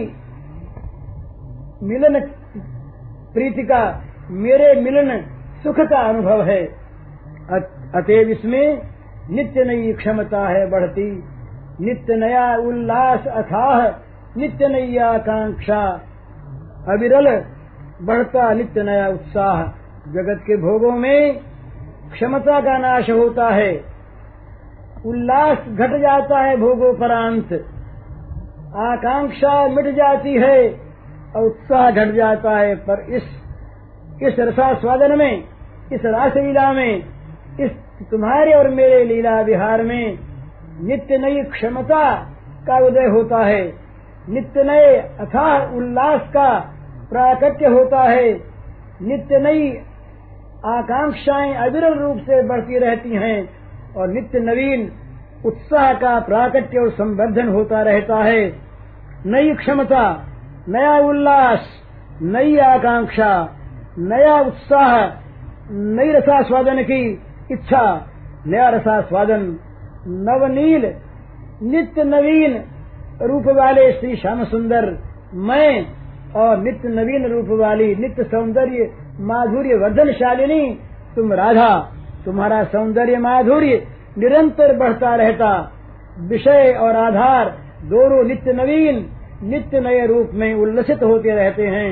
मिलन प्रीति का, मेरे मिलन सुख का अनुभव है। अतएव इसमें नित्य नई क्षमता है बढ़ती, नित्य नया उल्लास अथाह, नित्य नई आकांक्षा अविरल बढ़ता, नित्य नया उत्साह। जगत के भोगों में क्षमता का नाश होता है, उल्लास घट जाता है भोगों परांत, आकांक्षा मिट जाती है और उत्साह घट जाता है। पर इस इस रसास्वादन में, इस रासलीला में, इस तुम्हारे और मेरे लीला विहार में नित्य नई क्षमता का उदय होता है, नित्य नए अथाह उल्लास का प्राकट्य होता है, नित्य नई आकांक्षाएं अविरल रूप से बढ़ती रहती हैं और नित्य नवीन उत्साह का प्राकट्य और संवर्धन होता रहता है। नई क्षमता, नया उल्लास, नई आकांक्षा, नया उत्साह, नई रसास्वादन की इच्छा, नया रसास्वादन, नवनील नित्य नवीन रूप वाले श्री श्याम सुंदर मैं और नित्य नवीन रूप वाली नित्य सौंदर्य माधुर्य वर्धनशालिनी तुम राधा। तुम्हारा सौंदर्य माधुर्य निरंतर बढ़ता रहता, विषय और आधार दोनों नित्य नवीन नित्य नए रूप में उल्लसित होते रहते हैं।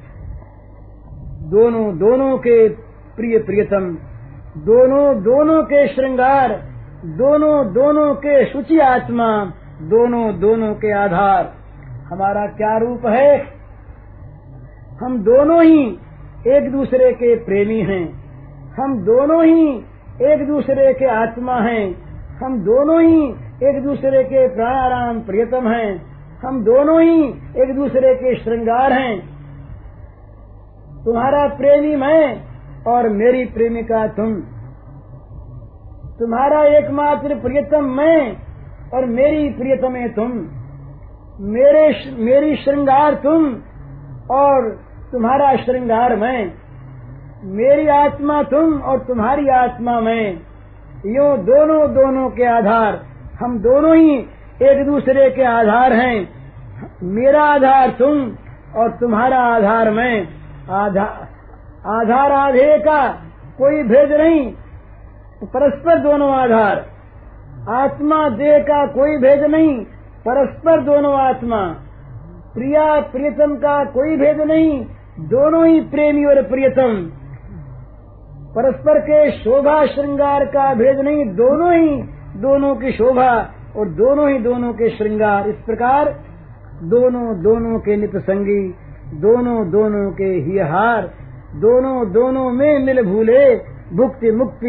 दोनों दोनों के प्रिय प्रियतम, दोनों दोनों के श्रृंगार, दोनों दोनों के शुचि आत्मा, दोनों दोनों के आधार। हमारा क्या रूप है? हम दोनों ही एक दूसरे के प्रेमी हैं, हम दोनों ही एक दूसरे के आत्मा हैं, हम दोनों ही एक दूसरे के प्राणाराम प्रियतम हैं, हम दोनों ही एक दूसरे के श्रृंगार हैं। तुम्हारा प्रेमी मैं और मेरी प्रेमिका तुम, तुम्हारा एकमात्र प्रियतम मैं और मेरी प्रियतमे तुम, मेरे मेरी श्रृंगार तुम और तुम्हारा श्रृंगार मैं, मेरी आत्मा तुम और तुम्हारी आत्मा मैं। यूं दोनों दोनों के आधार, हम दोनों ही एक दूसरे के आधार हैं। मेरा आधार तुम और तुम्हारा आधार मैं। आधार आधार आधे का कोई भेद नहीं, परस्पर दोनों आधार। आत्मा देह का कोई भेद नहीं, परस्पर दोनों आत्मा। प्रिया प्रियतम का कोई भेद नहीं, दोनों ही प्रेमी और प्रियतम। परस्पर के शोभा श्रृंगार का भेद नहीं, दोनों ही दोनों की शोभा और दोनों ही दोनों के श्रृंगार। इस प्रकार दोनों दोनों के नित संगी, दोनों दोनों के हियहार, दोनों दोनों में मिल भूले भुक्ति मुक्ति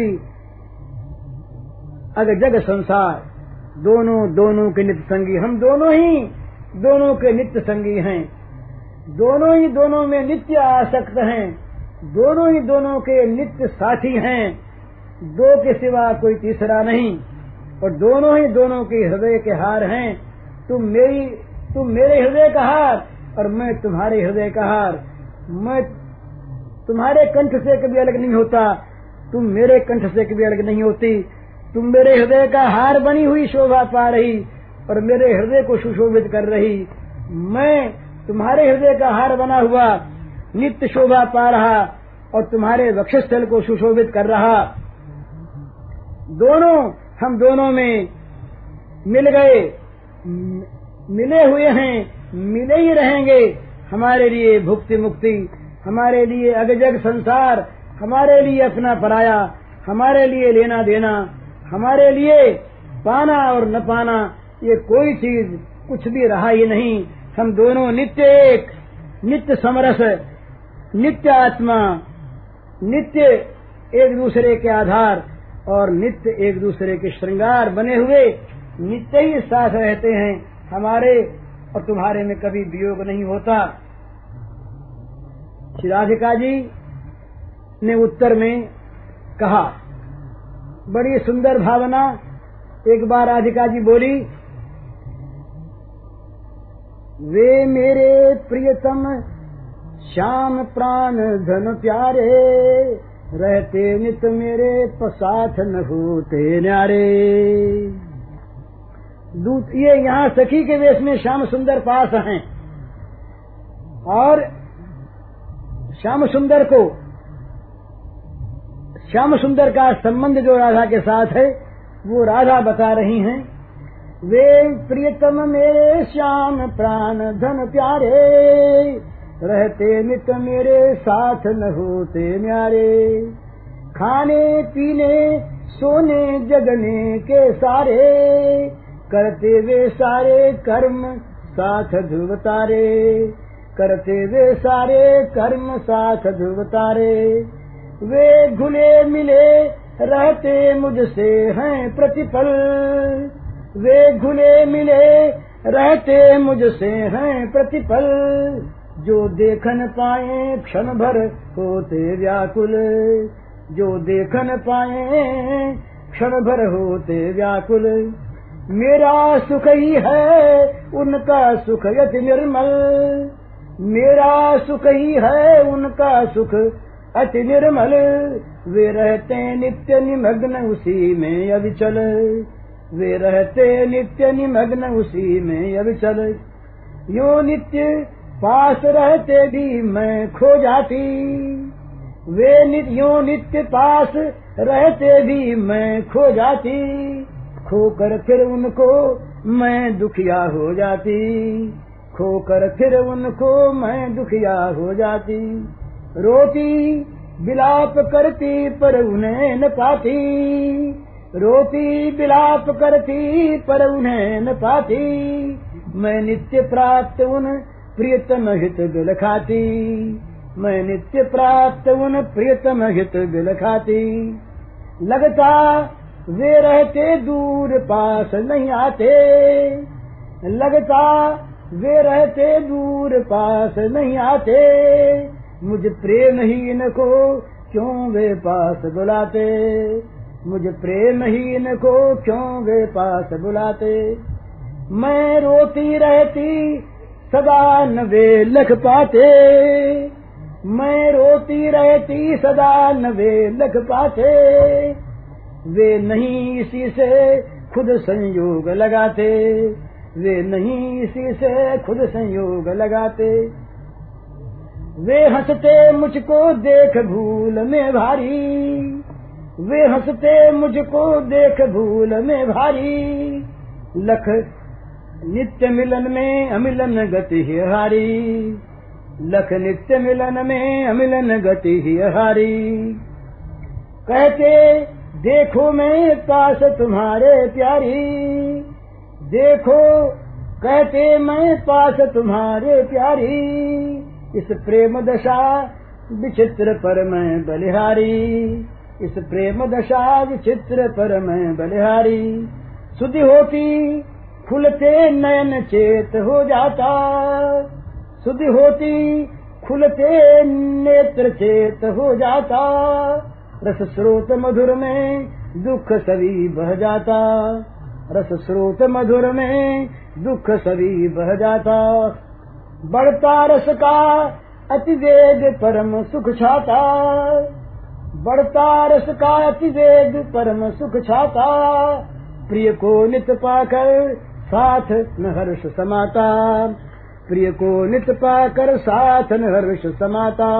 अग जग संसार। दोनों दोनों के नित्य संगी, हम दोनों ही दोनों के नित्य संगी हैं, दोनों ही दोनों में नित्य आसक्त हैं, दोनों ही दोनों के नित्य साथी हैं। दो के सिवा कोई तीसरा नहीं और दोनों ही दोनों के हृदय के हार हैं। तुम मेरी तुम मेरे हृदय का हार और मैं तुम्हारे हृदय का हार। मैं तुम्हारे कंठ से कभी अलग नहीं होता, तुम मेरे कंठ से कभी अलग नहीं होती। तुम मेरे हृदय का हार बनी हुई शोभा पा रही और मेरे हृदय को सुशोभित कर रही। मैं तुम्हारे हृदय का हार बना हुआ नित्य शोभा पा रहा और तुम्हारे वक्षस्थल को सुशोभित कर रहा। दोनों हम दोनों में मिल गए, मिले हुए हैं, मिले ही रहेंगे। हमारे लिए भुक्ति मुक्ति, हमारे लिए अगजग संसार, हमारे लिए अपना पराया, हमारे लिए लेना देना, हमारे लिए पाना और न पाना, ये कोई चीज कुछ भी रहा ही नहीं। हम दोनों नित्य एक, नित्य समरस, नित्य आत्मा, नित्य एक दूसरे के आधार और नित्य एक दूसरे के श्रृंगार बने हुए नित्य ही साथ रहते हैं। हमारे और तुम्हारे में कभी वियोग नहीं होता। श्री राधिका जी ने उत्तर में कहा, बड़ी सुंदर भावना। एक बार राधिका जी बोली, वे मेरे प्रियतम श्याम प्राण धन प्यारे, रहते नित मेरे पसाथ न होते न्यारे। दूत ये यहाँ सखी के वेश में श्याम सुंदर पास हैं और श्याम सुंदर को, श्याम सुंदर का संबंध जो राधा के साथ है वो राधा बता रही हैं। वे प्रियतम मेरे श्याम प्राण धन प्यारे, रहते नित मेरे साथ न होते न्यारे। खाने पीने सोने जगने के सारे, करते वे सारे कर्म साथ ध्रुव तारे, करते वे सारे कर्म साथ ध्रुव तारे। वे घुले मिले रहते मुझसे हैं प्रतिपल, वे घुले मिले रहते मुझसे हैं प्रतिपल। जो देखन पाए क्षण भर होते व्याकुल, जो देखन पाए क्षण भर होते व्याकुल। मेरा सुख ही है उनका सुख यति निर्मल, मेरा सुख ही है उनका सुख अति निर्मल। वे रहते नित्य निमग्न उसी में अविचल, वे रहते नित्य निमग्न उसी में अविचल। यो नित्य पास रहते भी मैं खो जाती, वे नित्य यो नित्य पास रहते भी मैं खो जाती। खोकर फिर उनको मैं दुखिया हो जाती, खोकर फिर उनको मैं दुखिया हो जाती। रोती बिलाप करती पर उन्हें न पाती, रोती बिलाप करती पर उन्हें न पाती। मैं नित्य प्राप्त उन प्रियतम हित बिल खाती, मैं नित्य प्राप्त उन प्रियतम हित बिल खाती। लगता वे रहते दूर पास नहीं आते, लगता वे रहते दूर पास नहीं आते। मुझ प्रेम ही इनको क्यों वे पास बुलाते, मुझ प्रेम ही इनको क्यों वे पास बुलाते। मैं रोती रहती सदा न वे लख पाते, मैं रोती रहती सदा न वे लख पाते। वे नहीं इसी से खुद संयोग लगाते, वे नहीं इसी से खुद संयोग लगाते। वे हंसते मुझको देख भूल में भारी, वे हंसते मुझको देख भूल में भारी। लख नित्य मिलन में अमिलन गति ही हारी, लख नित्य मिलन में अमिलन गति ही हारी। कहते देखो मैं पास तुम्हारे प्यारी, देखो कहते मैं पास तुम्हारे प्यारी। इस प्रेम दशा विचित्र पर मैं बलिहारी, इस प्रेम दशा विचित्र पर मैं बलिहारी। सुधि होती खुलते नयन चेत हो जाता, सुधि होती खुलते नेत्र चेत हो जाता। रस स्रोत मधुर में दुख सभी बह जाता, रस स्रोत मधुर में दुख सभी बह जाता। बढ़ता रस का अतिवेग परम सुख छाता, बढ़ता रस का अतिवेग परम सुख छाता। प्रिय को नित पाकर साथ न हर्ष समाता, प्रिय को नित पाकर साथ न हर्ष समाता।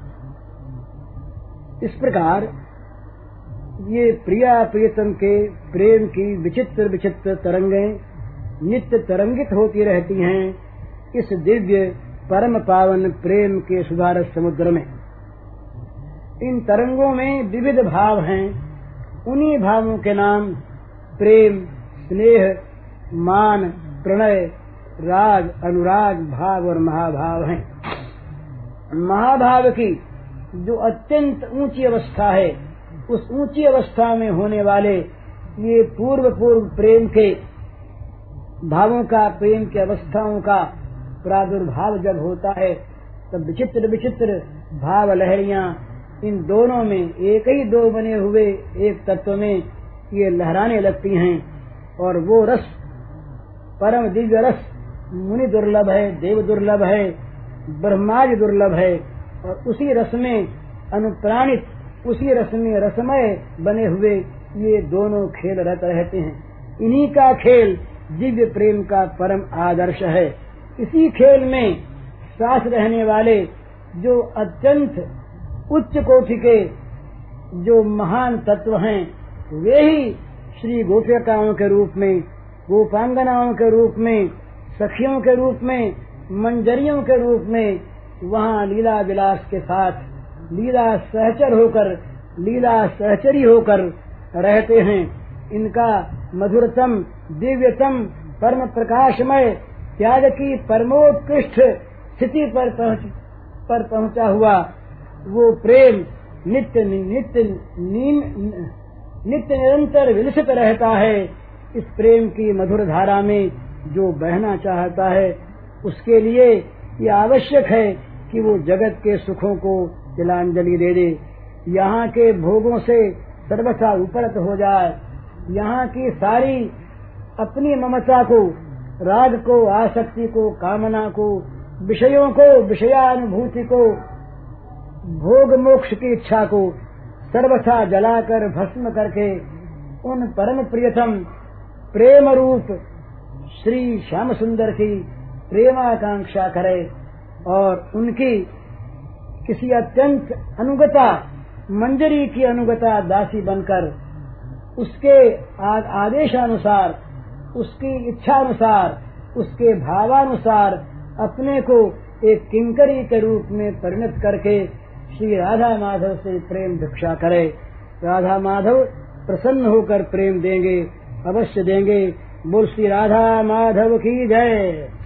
इस प्रकार ये प्रिया प्रियतम के प्रेम की विचित्र विचित्र तरंगें नित्य तरंगित होती रहती हैं इस दिव्य परम पावन प्रेम के सुधारस समुद्र में। इन तरंगों में विविध भाव हैं। उन्हीं भावों के नाम प्रेम, स्नेह, मान, प्रणय, राग, अनुराग, भाव और महाभाव हैं। महाभाव की जो अत्यंत ऊंची अवस्था है, उस ऊंची अवस्था में होने वाले ये पूर्व पूर्व प्रेम के भावों का, प्रेम की अवस्थाओं का प्रादुर्भाव जब होता है, तब विचित्र विचित्र भाव लहरियां इन दोनों में, एक ही दो बने हुए एक तत्व में ये लहराने लगती हैं। और वो रस परम दिव्य रस मुनि दुर्लभ है, देव दुर्लभ है, ब्रह्मादि दुर्लभ है। और उसी रस में अनुप्राणित, उसी रस में रसमय बने हुए ये दोनों खेल रहते रहते हैं। इन्हीं का खेल दिव्य प्रेम का परम आदर्श है। इसी खेल में साथ रहने वाले जो अत्यंत उच्च कोटि के जो महान तत्व हैं, वे ही श्री गोपिकाओं के रूप में, गोपांगनाओं के रूप में, सखियों के रूप में, मंजरियों के रूप में वहाँ लीला विलास के साथ लीला सहचर होकर, लीला सहचरी होकर रहते हैं। इनका मधुरतम, दिव्यतम, परम प्रकाशमय, त्याग की परमोत्कृष्ट स्थिति पर पहुंच पर पहुंचा हुआ वो प्रेम नित्य नित्य नित्य निरंतर विलसित रहता है। इस प्रेम की मधुर धारा में जो बहना चाहता है, उसके लिए ये आवश्यक है कि वो जगत के सुखों को तिलांजलि दे दे, यहाँ के भोगों से सर्वथा उपरत हो जाए, यहाँ की सारी अपनी ममता को, राग को, आसक्ति को, कामना को, विषयों को, विषयानुभूति को, भोग मोक्ष की इच्छा को सर्वथा जलाकर भस्म करके उन परम प्रियतम प्रेम रूप श्री श्याम सुंदर की प्रेमाकांक्षा करे और उनकी किसी अत्यंत अनुगता, मंजरी की अनुगता दासी बनकर उसके आदेशानुसार, उसकी इच्छानुसार, उसके भावानुसार अपने को एक किंकरी के रूप में परिणत करके श्री राधा माधव से प्रेम भिक्षा करे। राधा माधव प्रसन्न होकर प्रेम देंगे, अवश्य देंगे। बोल श्री राधा माधव की जय।